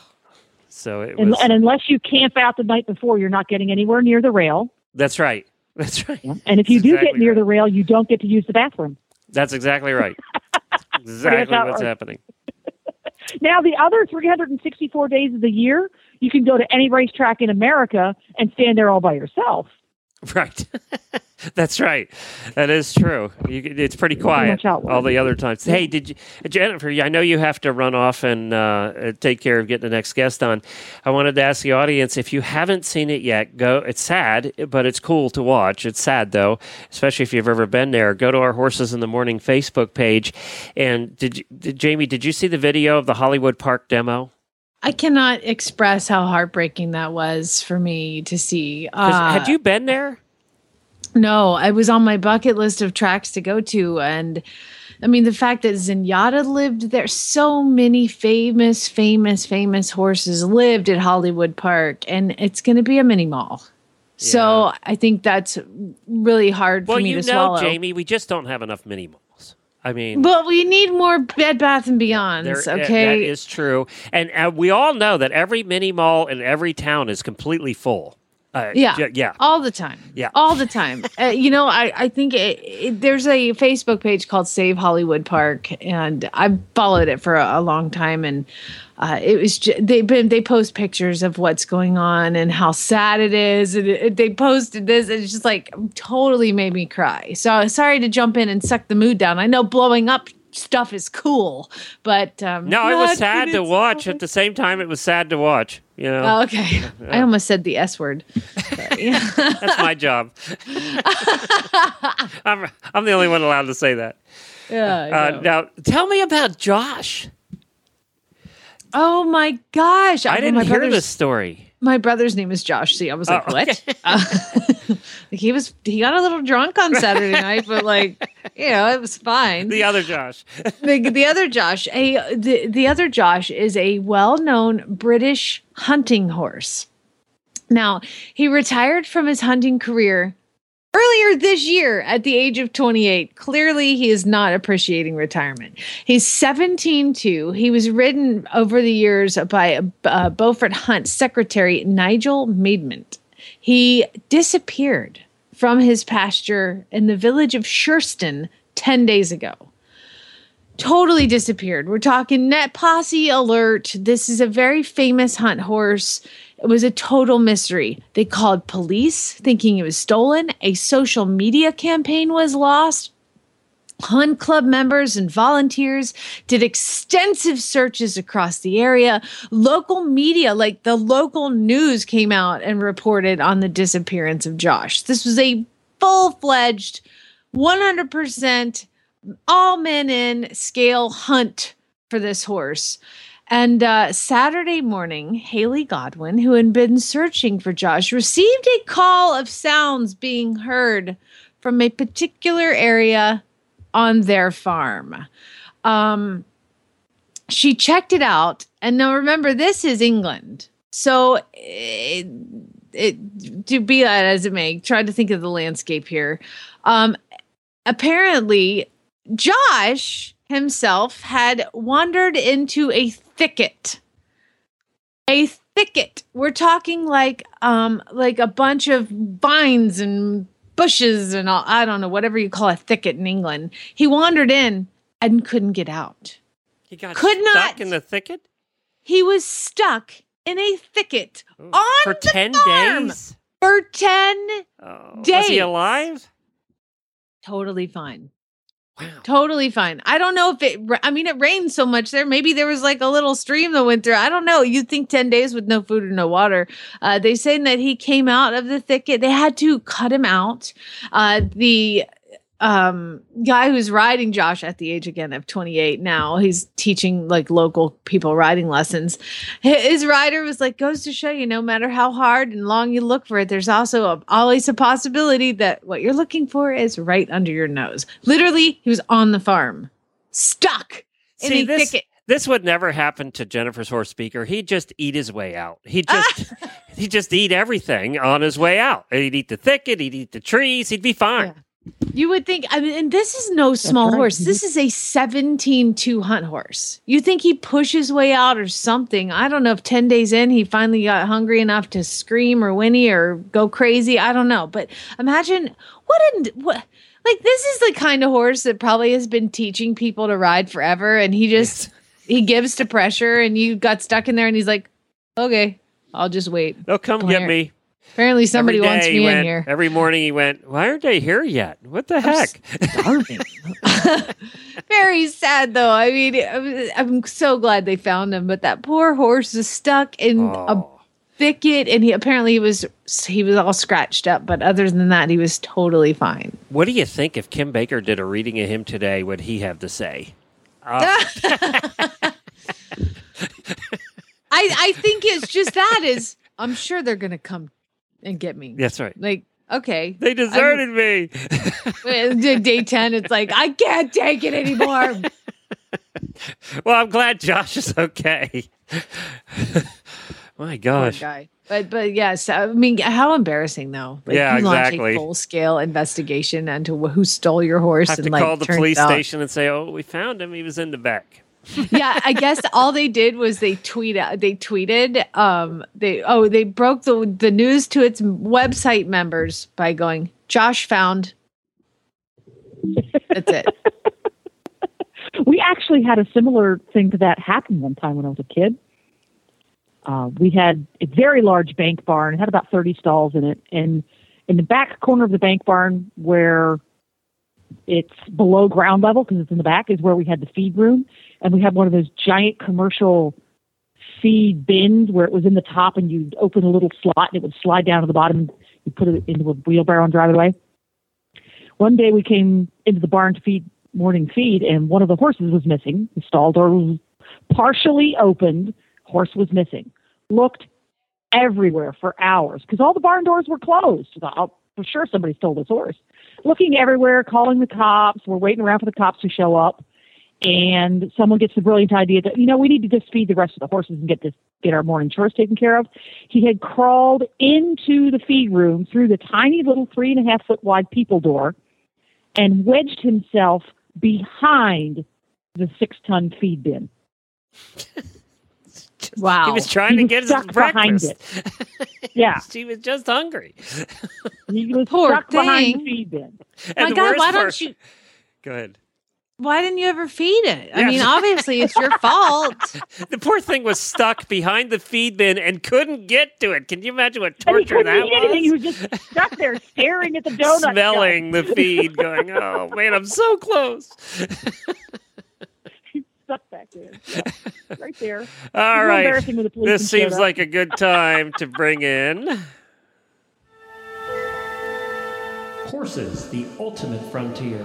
so it was. And unless you camp out the night before, you're not getting anywhere near the rail. That's right. That's right. Yeah. And if you do get near the rail, you don't get to use the bathroom. That's exactly right. Exactly what's happening. Now, the other 364 days of the year, you can go to any racetrack in America and stand there all by yourself. Right. That's right. That is true. It's pretty quiet all the other times. Hey, Jennifer, I know you have to run off and take care of getting the next guest on. I wanted to ask the audience, if you haven't seen it yet, go. It's sad, but it's cool to watch. It's sad, though, especially if you've ever been there. Go to our Horses in the Morning Facebook page. And Jamie, did you see the video of the Hollywood Park demo? I cannot express how heartbreaking that was for me to see. Had you been there? No, I was on my bucket list of tracks to go to. And I mean, the fact that Zenyatta lived there, so many famous horses lived at Hollywood Park, and it's going to be a mini mall. Yeah. So I think that's really hard for me to swallow. Well, Jamie, we just don't have enough mini malls. I mean, but we need more Bed Bath and Beyonds. Okay, that is true, and we all know that every mini mall in every town is completely full. Yeah, all the time. Yeah, all the time. I think there's a Facebook page called Save Hollywood Park, and I followed it for a long time, and it was they post pictures of what's going on and how sad it is, and they posted this, and it's just like totally made me cry. So sorry to jump in and suck the mood down. I know blowing up stuff is cool, but no, it was sad to watch. At the same time, it was sad to watch. You know? Oh, okay. I almost said the S word. That's my job. I'm the only one allowed to say that. Yeah. Now, tell me about Josh. Oh my gosh! I didn't hear this story. My brother's name is Josh. See, I was like, what? He got a little drunk on Saturday night, but it was fine. The other Josh. the other Josh. The other Josh is a well-known British hunting horse. Now, he retired from his hunting career earlier this year at the age of 28. Clearly, he is not appreciating retirement. He's 17-2. He was ridden over the years by Beaufort Hunt secretary Nigel Maidment. He disappeared from his pasture in the village of Shurston 10 days ago. Totally disappeared. We're talking net posse alert. This is a very famous hunt horse. It was a total mystery. They called police thinking it was stolen. A social media campaign was lost. Hunt Club members and volunteers did extensive searches across the area. Local media, like the local news, came out and reported on the disappearance of Josh. This was a full-fledged, 100% all men in scale hunt for this horse. And Saturday morning, Haley Godwin, who had been searching for Josh, received a call of sounds being heard from a particular area on their farm. She checked it out. And now remember, this is England. So to be that as it may, try to think of the landscape here. Apparently, Josh himself had wandered into a thicket. A thicket. We're talking like a bunch of vines and bushes and all, I don't know, whatever you call a thicket in England. He wandered in and couldn't get out. He got stuck in the thicket? He was stuck in a thicket on for 10 farm days? For 10 days. Was he alive? Totally fine. Wow. Totally fine. I don't know if it rained so much there. Maybe there was like a little stream that went through. I don't know. You'd think 10 days with no food or no water. They say that he came out of the thicket. They had to cut him out. The guy who's riding Josh at the age again of 28 now, he's teaching like local people riding lessons. His rider was like, goes to show you, no matter how hard and long you look for it, there's also always a possibility that what you're looking for is right under your nose. Literally, he was on the farm, stuck in a thicket. This would never happen to Jennifer's horse speaker. He'd just eat his way out. He'd just eat everything on his way out. He'd eat the thicket. He'd eat the trees. He'd be fine. Yeah. You would think, and this is no small horse. This is a 17-2 hunt horse. You think he pushed his way out or something. I don't know if 10 days in, he finally got hungry enough to scream or whinny or go crazy. I don't know. But imagine this is the kind of horse that probably has been teaching people to ride forever. And he just, he gives to pressure and you got stuck in there and he's like, okay, I'll just wait. They'll come get me. Apparently somebody wants me in here. Every morning he went, why aren't they here yet? What the heck? Starving. Very sad, though. I mean, I'm so glad they found him. But that poor horse is stuck in a thicket. And he was all scratched up. But other than that, he was totally fine. What do you think if Kim Baker did a reading of him today? What'd he have to say? I I think it's just that is. I'm sure they're gonna come and get me. That's right. Like, okay, They deserted me. Day 10, it's like I can't take it anymore. Well, I'm glad Josh is okay. My gosh. Poor guy. But yes, I mean, how embarrassing though. Like, Yeah, you launch exactly. a full-scale investigation into who stole your horse. Have and to like call the turns police out- station and say, "Oh, we found him. He was in the back." Yeah, I guess all they did was they tweeted. They broke the news to its website members by going, "Josh found." That's it. We actually had a similar thing to that happen one time when I was a kid. We had a very large bank barn. It had about 30 stalls in it. And in the back corner of the bank barn, where it's below ground level because it's in the back, is where we had the feed room. And we had one of those giant commercial feed bins where it was in the top and you'd open a little slot and it would slide down to the bottom. You put it into a wheelbarrow and drive it away. One day we came into the barn to feed morning feed, and one of the horses was missing. The stall door was partially opened. Horse was missing. Looked everywhere for hours because all the barn doors were closed. For sure somebody stole this horse. Looking everywhere, calling the cops. We're waiting around for the cops to show up. And someone gets the brilliant idea that, we need to just feed the rest of the horses and get our morning chores taken care of. He had crawled into the feed room through the tiny little 3.5 foot wide people door and wedged himself behind the 6-ton feed bin. Wow. He was trying to get his breakfast. Behind it. Yeah. He was just hungry. He was Poor stuck behind thing. the feed bin. My God, why don't you? Go ahead. Why didn't you ever feed it? I Yeah. mean, obviously it's your fault. The poor thing was stuck behind the feed bin and couldn't get to it. Can you imagine what And he torture couldn't that eat anything. He was? was just stuck there staring at the donut. Smelling the feed, going, "Oh man, I'm so close." He's stuck back there. Yeah, right there. All It's right. embarrassing when the policeman This seems showed up. like a good time to bring in Horses, the ultimate frontier.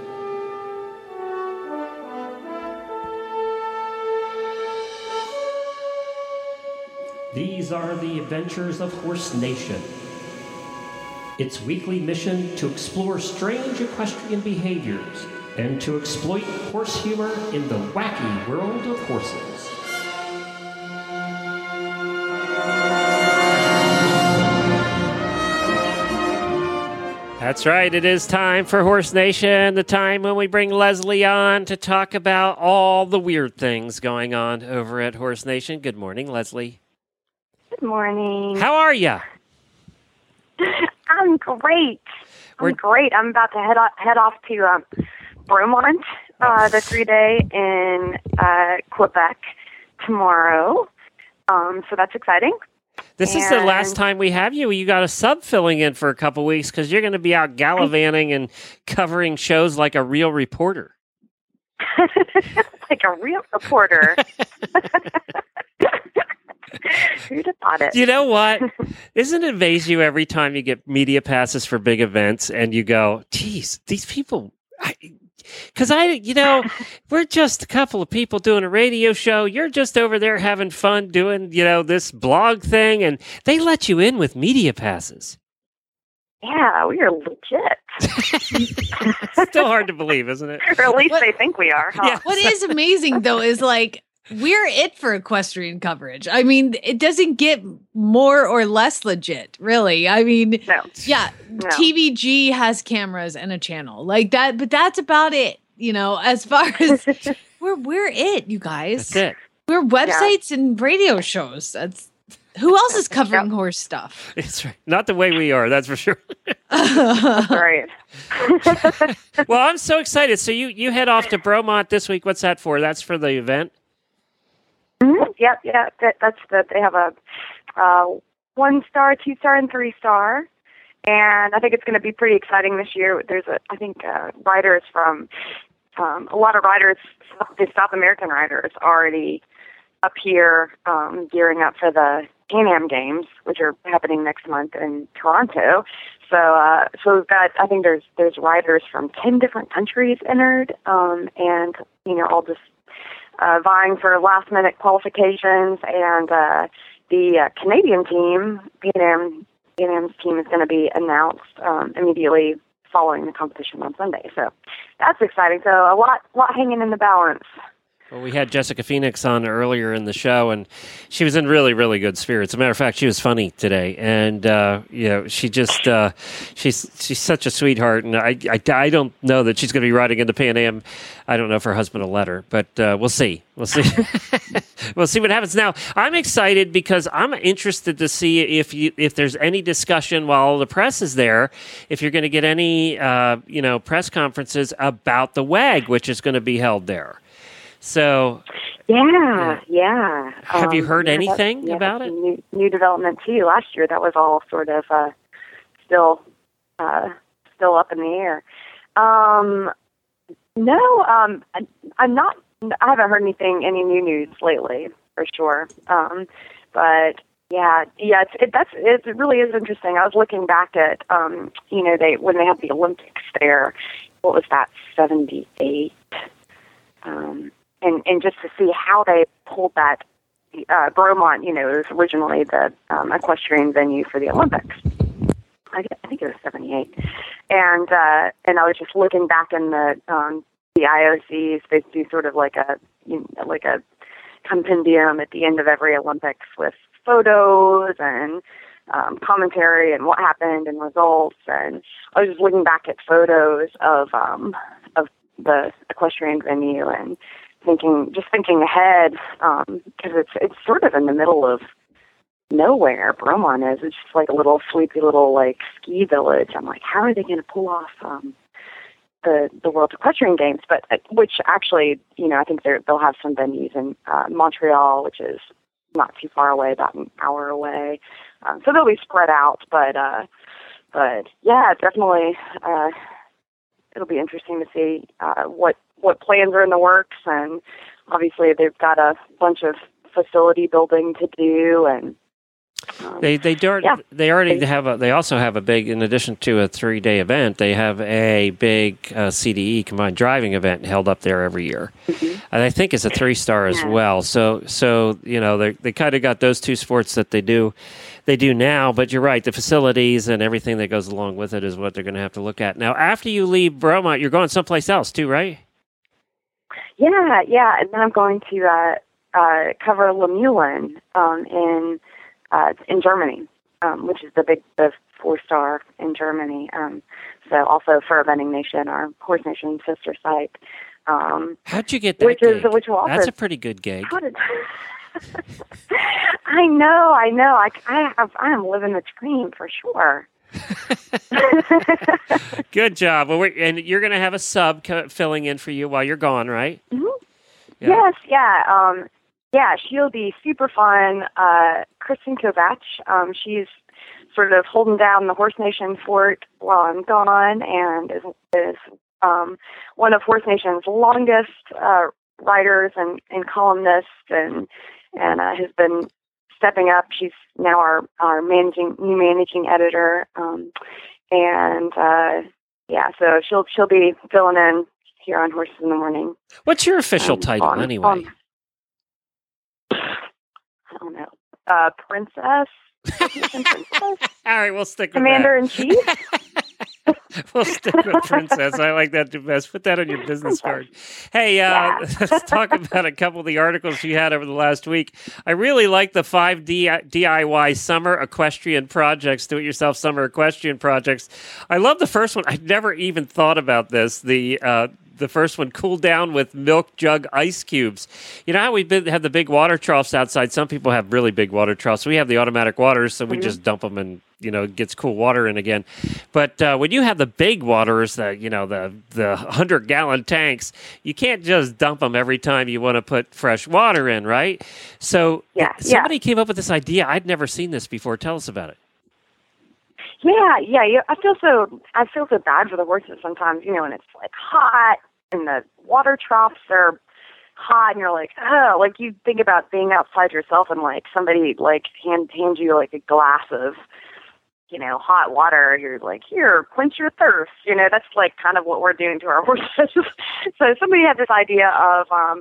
These are the adventures of Horse Nation. Its weekly mission to explore strange equestrian behaviors and to exploit horse humor in the wacky world of horses. That's right. It is time for Horse Nation, the time when we bring Leslie on to talk about all the weird things going on over at Horse Nation. Good morning, Leslie. Good morning. How are you? I'm great. I'm great. I'm about to head off to Bromont, the 3-day in Quebec tomorrow. So that's exciting. This is the last time we have you. You got a sub filling in for a couple weeks because you're going to be out gallivanting and covering shows like a real reporter. Like a real reporter. Who'd have thought it? You know what? Isn't it amaze you every time you get media passes for big events and you go, geez, these people... Because we're just a couple of people doing a radio show. You're just over there having fun doing, this blog thing, and they let you in with media passes. Yeah, we are legit. Still hard to believe, isn't it? Or at least they think we are. Huh? Yeah. What is amazing, though, is like we're it for equestrian coverage. I mean, it doesn't get more or less legit, really. I mean, yeah, No. TVG has cameras and a channel like that, but that's about it. As far as we're it, you guys. That's it. We're websites and radio shows. That's who else is covering horse stuff? That's right. Not the way we are, that's for sure. Right. Well, I'm so excited. So you head off to Bromont this week. What's that for? That's for the event? Mm-hmm. Yep. Yeah. That's they have a 1-star, 2-star, and 3-star. And I think it's going to be pretty exciting this year. There's riders from a lot of riders, the South American riders, already up here gearing up for the Can-Am Games, which are happening next month in Toronto. So we've got, I think there's riders from 10 different countries entered, and all just vying for last-minute qualifications, and the Canadian team, B&M's team, is going to be announced immediately following the competition on Sunday. So that's exciting. So a lot hanging in the balance. Well, we had Jessica Phoenix on earlier in the show, and she was in really, really good spirits. As a matter of fact, she was funny today, and she just she's such a sweetheart. And I don't know that she's going to be riding into Pan Am. I don't know if her husband will let her, but we'll see. We'll see. We'll see what happens. Now, I'm excited because I'm interested to see if there's any discussion while the press is there, if you're going to get any press conferences about the WAG, which is going to be held there. So, yeah. Have you heard anything about it? New development too. Last year, that was all sort of still up in the air. No, I'm not. I haven't heard any new news lately, for sure. But it really is interesting. I was looking back at when they had the Olympics there. What was that? 78. And just to see how they pulled that, Bromont, it was originally the equestrian venue for the Olympics. I think it was 78. And I was just looking back in the IOCs. They do sort of like a compendium at the end of every Olympics with photos and commentary and what happened and results. And I was just looking back at photos of the equestrian venue and thinking ahead, because it's sort of in the middle of nowhere. Bromont is. It's just like a little sleepy little like ski village. I'm like, how are they going to pull off the World Equestrian Games? But which actually, I think they'll have some venues in Montreal, which is not too far away, about an hour away. So they'll be spread out. But yeah, definitely. It'll be interesting to see what plans are in the works, and obviously they've got a bunch of facility building to do, and they also have a big, in addition to a 3-day event, they have a big CDE combined driving event held up there every year, and I think it's a 3-star as well. So they kind of got those two sports that they do now, but you're right, the facilities and everything that goes along with it is what they're going to have to look at. Now, after you leave Bromont, you're going someplace else too, right? Yeah, and then I'm going to cover Le Moulin in Germany, which is the 4-star in Germany. So also for Eventing Nation, our Horse Nation sister site. How'd you get that gig? That's a pretty good gig. I know. I am living the dream for sure. Good job. Well, and you're going to have a sub filling in for you while you're gone, right? Mm-hmm. Yeah. Yes, yeah. She'll be super fun. Kristen Kovac, she's sort of holding down the Horse Nation fort while I'm gone, and is one of Horse Nation's longest writers and columnists, and has been stepping up. She's now our new managing editor, so she'll be filling in here on Horses in the Morning. What's your official title anyway? I don't know. Princess. All right, we'll stick with Commander-in-Chief. We'll stick with Princess. I like that the best. Put that on your business card. Hey, let's talk about a couple of the articles you had over the last week. I really like the 5 DIY summer equestrian projects, do-it-yourself summer equestrian projects. I love the first one. I'd never even thought about this. The first one, cool down with milk jug ice cubes. You know how we have the big water troughs outside? Some people have really big water troughs. We have the automatic waters, so we just dump them and, it gets cool water in again. But when you have the big waters, the 100-gallon tanks, you can't just dump them every time you want to put fresh water in, right? So somebody came up with this idea. I'd never seen this before. Tell us about it. Yeah. I feel so bad for the horses sometimes, when it's like hot and the water troughs are hot, and you're like, oh, like you think about being outside yourself and like somebody like hands you like a glass of, hot water. You're like, here, quench your thirst. That's like kind of what we're doing to our horses. So somebody had this idea of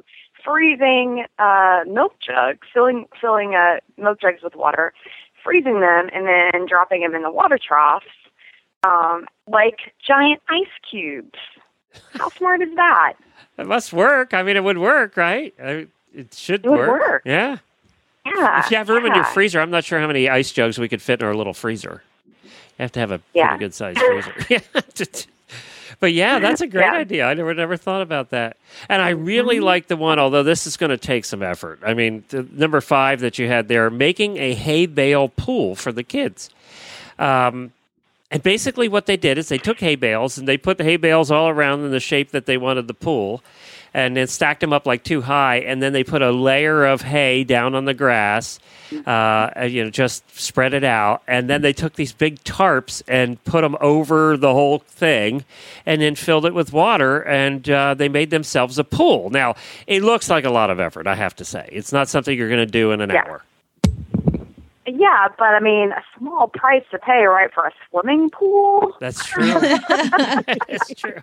freezing milk jugs, filling milk jugs with water, freezing them, and then dropping them in the water troughs like giant ice cubes. How smart is that? It must work. I mean, it would work, right? It should work. Yeah. Yeah. If you have room in your freezer, I'm not sure how many ice jugs we could fit in our little freezer. You have to have a pretty good sized freezer. But yeah, that's a great idea. I never thought about that. And I really like the one, although this is going to take some effort. I mean, the number 5 that you had there, making a hay bale pool for the kids. And basically what they did is they took hay bales and they put the hay bales all around in the shape that they wanted the pool, and then stacked them up like 2 high, and then they put a layer of hay down on the grass, just spread it out, and then they took these big tarps and put them over the whole thing, and then filled it with water, and they made themselves a pool. Now, it looks like a lot of effort, I have to say. It's not something you're going to do in an hour. Yeah, but I mean, a small price to pay, right, for a swimming pool? That's true. That's true.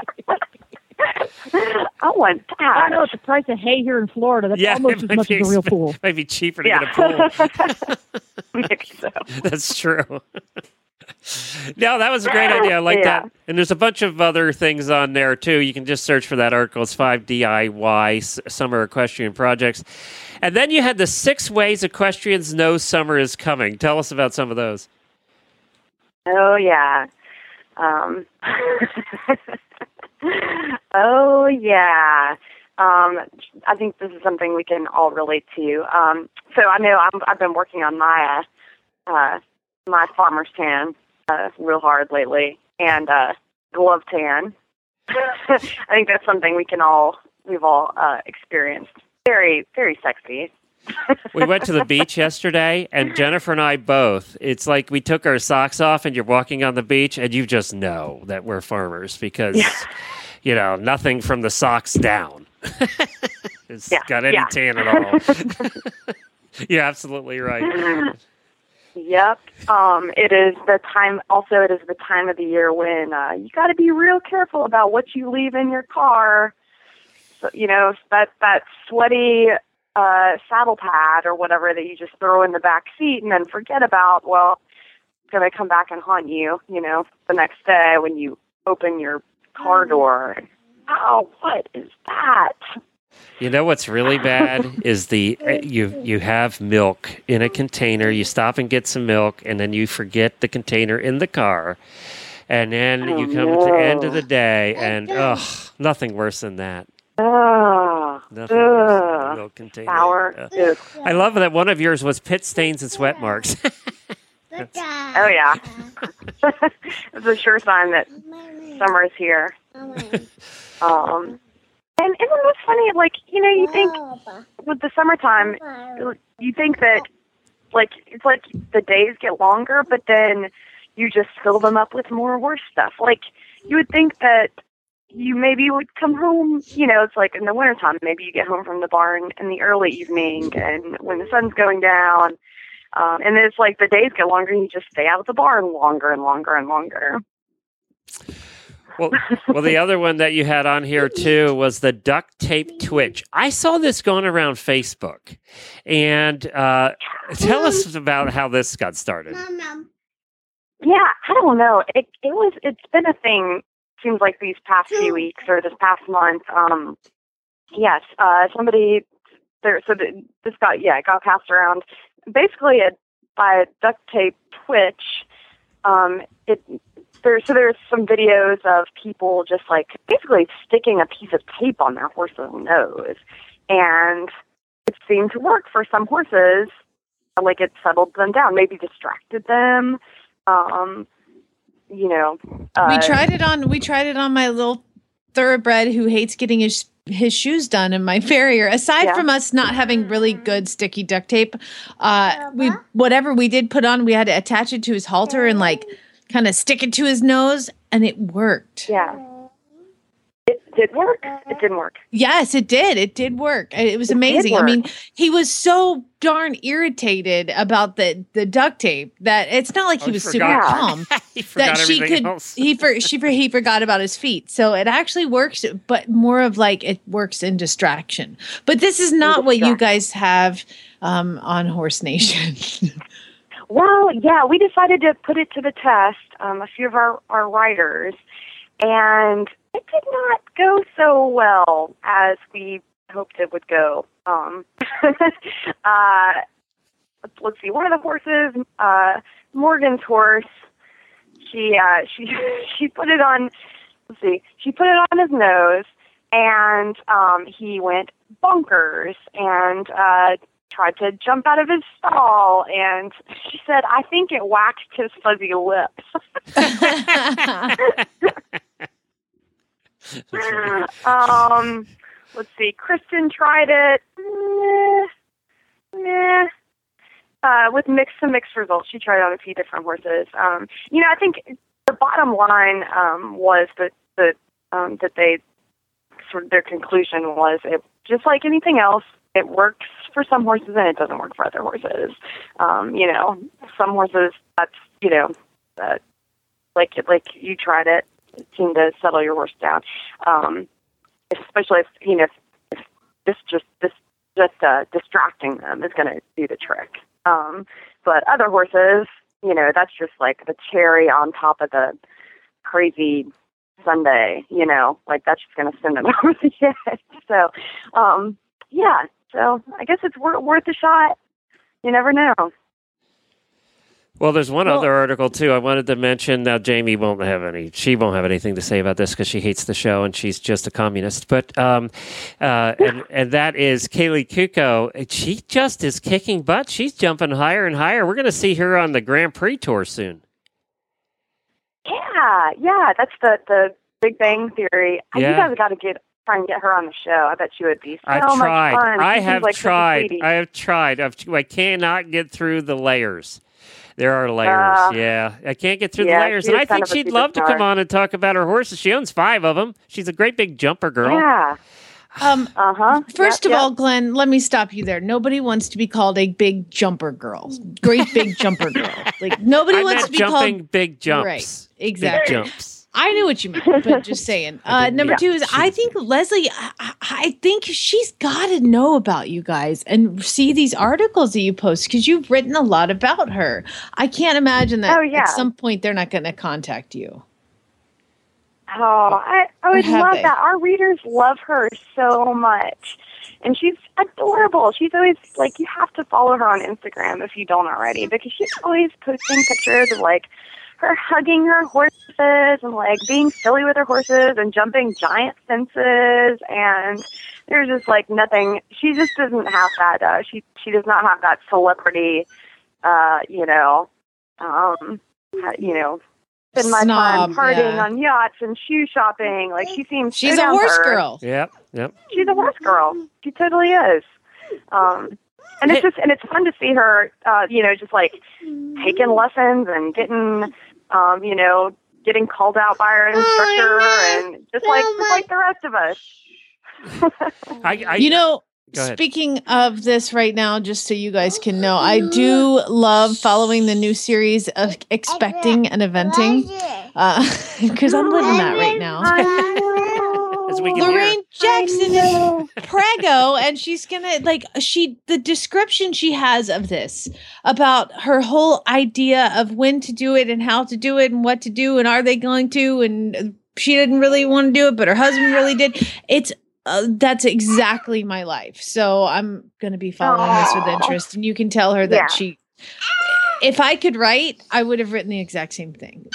I want that. I know it's the price of hay here in Florida. That's almost as much as a real pool. It might be cheaper to get a pool. Maybe so. That's true. No, that was a great idea. I like that. And there's a bunch of other things on there, too. You can just search for that article. It's 5 DIY Summer Equestrian Projects. And then you had the 6 ways equestrians know summer is coming. Tell us about some of those. Oh, yeah. Oh, yeah. I think this is something we can all relate to. So I know I've been working on my farmer's tan real hard lately, and glove tan. I think that's something we've all experienced. Very, very sexy. We went to the beach yesterday, and Jennifer and I both, it's like we took our socks off and you're walking on the beach and you just know that we're farmers because, nothing from the socks down. It's got any tan at all. You're absolutely right. Yep. It is the time of the year when you got to be real careful about what you leave in your car. So, that sweaty saddle pad or whatever that you just throw in the back seat and then forget about, well, it's going to come back and haunt you, the next day when you open your car door. Oh, what is that? You know what's really bad is you have milk in a container, you stop and get some milk, and then you forget the container in the car, and then you come to the end of the day, and nothing worse than that. Nothing worse than the milk container. Sour. I love that one of yours was pit stains and sweat marks. Oh, yeah. It's a sure sign that summer is here. And isn't this funny? Like, you think with the summertime, you think that, it's like the days get longer, but then you just fill them up with more horse stuff. Like, you would think that you maybe would come home, it's like in the wintertime, maybe you get home from the barn in the early evening and when the sun's going down, and then it's like the days get longer and you just stay out of the barn longer and longer and longer. Well, the other one that you had on here, too, was the duct tape twitch. I saw this going around Facebook. And tell us about how this got started. Yeah, I don't know. It's been a thing, seems like these past few weeks or this past month. Yes, somebody, this got passed around. Basically, by duct tape twitch, there's some videos of people just basically sticking a piece of tape on their horse's nose, and it seemed to work for some horses. It settled them down, maybe distracted them. We tried it on my little thoroughbred who hates getting his shoes done in my farrier. Aside from us not having really good sticky duct tape, whatever we did put on, we had to attach it to his halter and kind of stick it to his nose, and it worked. Yeah. It did work. It didn't work. Yes, it did. It did work. It was amazing. I mean, he was so darn irritated about the duct tape that it's not like he was super calm. He forgot that she everything could else. he forgot about his feet. So it actually works, but more of like it works in distraction. But this is not what you guys have on Horse Nation. Well, yeah, we decided to put it to the test, a few of our writers, and it did not go so well as we hoped it would go. Let's see, one of the horses, Morgan's horse, she put it on, she put it on his nose, and he went bonkers, and tried to jump out of his stall, and she said, I think it waxed his fuzzy lips. Let's see, Kristen tried it. With some mixed results. She tried it on a few different horses. I think the bottom line was that they sort of their conclusion was it just like anything else. It works for some horses and it doesn't work for other horses. Some horses that's like you tried it seemed to settle your horse down. Especially if this distracting them is going to do the trick. But other horses, that's just like the cherry on top of the crazy sundae, like that's just going to send them over the edge. So, yeah. So I guess it's worth a shot. You never know. Well, there's one other article too. I wanted to mention. Now, Jamie won't have anything to say about this because she hates the show and she's just a communist. But and that is Kaylee Kuko. She just is kicking butt. She's jumping higher and higher. We're going to see her on the Grand Prix tour soon. Yeah. That's the Big Bang Theory. You guys got to try and get her on the show. I bet she would be so much fun. I have tried. I cannot get through the layers. There are layers, I can't get through the layers. And I think she'd love to come on and talk about her horses. She owns 5 of them. She's a great big jumper girl. Yeah. First of all, Glenn, let me stop you there. Nobody wants to be called a big jumper girl. Great big jumper girl. Like nobody wants to be jumping big jumps. Right. Exactly. Big jumps. I knew what you meant, but just saying. Number 2 is I think Leslie, I think she's got to know about you guys and see these articles that you post because you've written a lot about her. I can't imagine that at some point they're not going to contact you. Oh, I would love that. Our readers love her so much. And she's adorable. She's always, like, you have to follow her on Instagram if you don't already because she's always posting pictures of, like, her hugging her horses and like being silly with her horses and jumping giant fences, and there's just like nothing. She just doesn't have that. She does not have that celebrity. Spend my time partying on yachts and shoe shopping. Like she's a horse girl. Yep. She's a horse girl. She totally is. And it's fun to see her, just like taking lessons and getting called out by her instructor and just like the rest of us. Speaking of this right now, just so you guys can know, I do love following the new series of Expecting and Eventing because I'm living that right now. Lorraine Jackson is preggo, and she's gonna the description she has of this about her whole idea of when to do it and how to do it and what to do and are they going to, and she didn't really want to do it, but her husband really did. It's that's exactly my life. So I'm gonna be following this with interest, and you can tell her that if I could write, I would have written the exact same thing.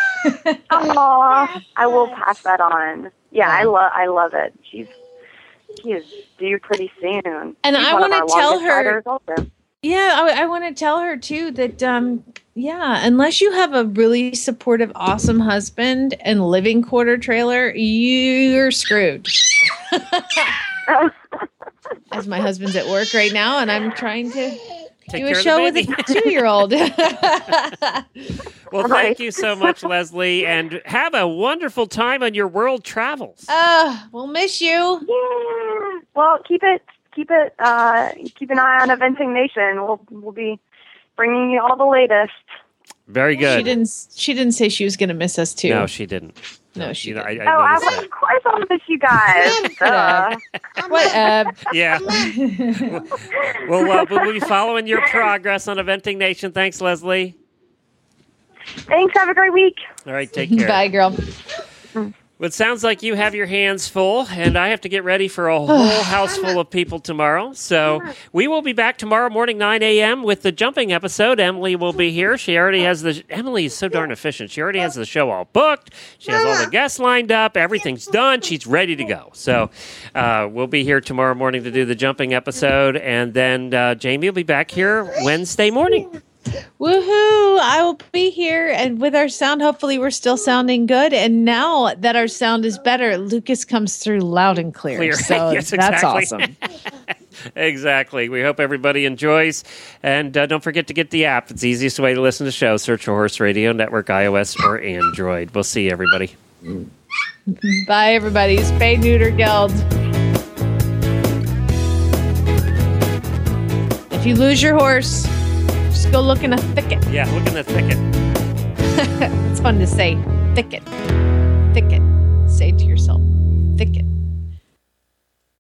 I will pass that on. Yeah, I love it. She is due pretty soon. And I want to tell her. Yeah, I want to tell her too that unless you have a really supportive, awesome husband and living quarter trailer, you're screwed. As my husband's at work right now, and I'm trying to Take Do a care show of the with baby. a 2-year-old. Well, thank you so much, Leslie, and have a wonderful time on your world travels. We'll miss you. Yeah. Well, keep an eye on Eventing Nation. We'll be bringing you all the latest. Very good. She didn't say she was going to miss us too. No, she didn't. No, she didn't. Of course I'll miss you guys. What? Yeah. We'll be following your progress on Eventing Nation. Thanks, Leslie. Thanks. Have a great week. All right, take care. Bye, girl. Well, it sounds like you have your hands full, and I have to get ready for a whole house full of people tomorrow. So we will be back tomorrow morning, 9 a.m. with the jumping episode. Emily will be here. Emily is so darn efficient. She already has the show all booked. She has all the guests lined up. Everything's done. She's ready to go. So we'll be here tomorrow morning to do the jumping episode, and then Jamie will be back here Wednesday morning. Woohoo! I will be here, and with our sound, hopefully we're still sounding good. And now that our sound is better, Lucas comes through loud and clear. So Yes, that's exactly. awesome. Exactly. We hope everybody enjoys. And don't forget to get the app. It's the easiest way to listen to the show. Search for Horse Radio Network, iOS or Android. We'll see you, everybody. Bye, everybody. Spay Neuter Guild. If you lose your horse, just go look in a thicket. Yeah, look in the thicket. It's fun to say, thicket.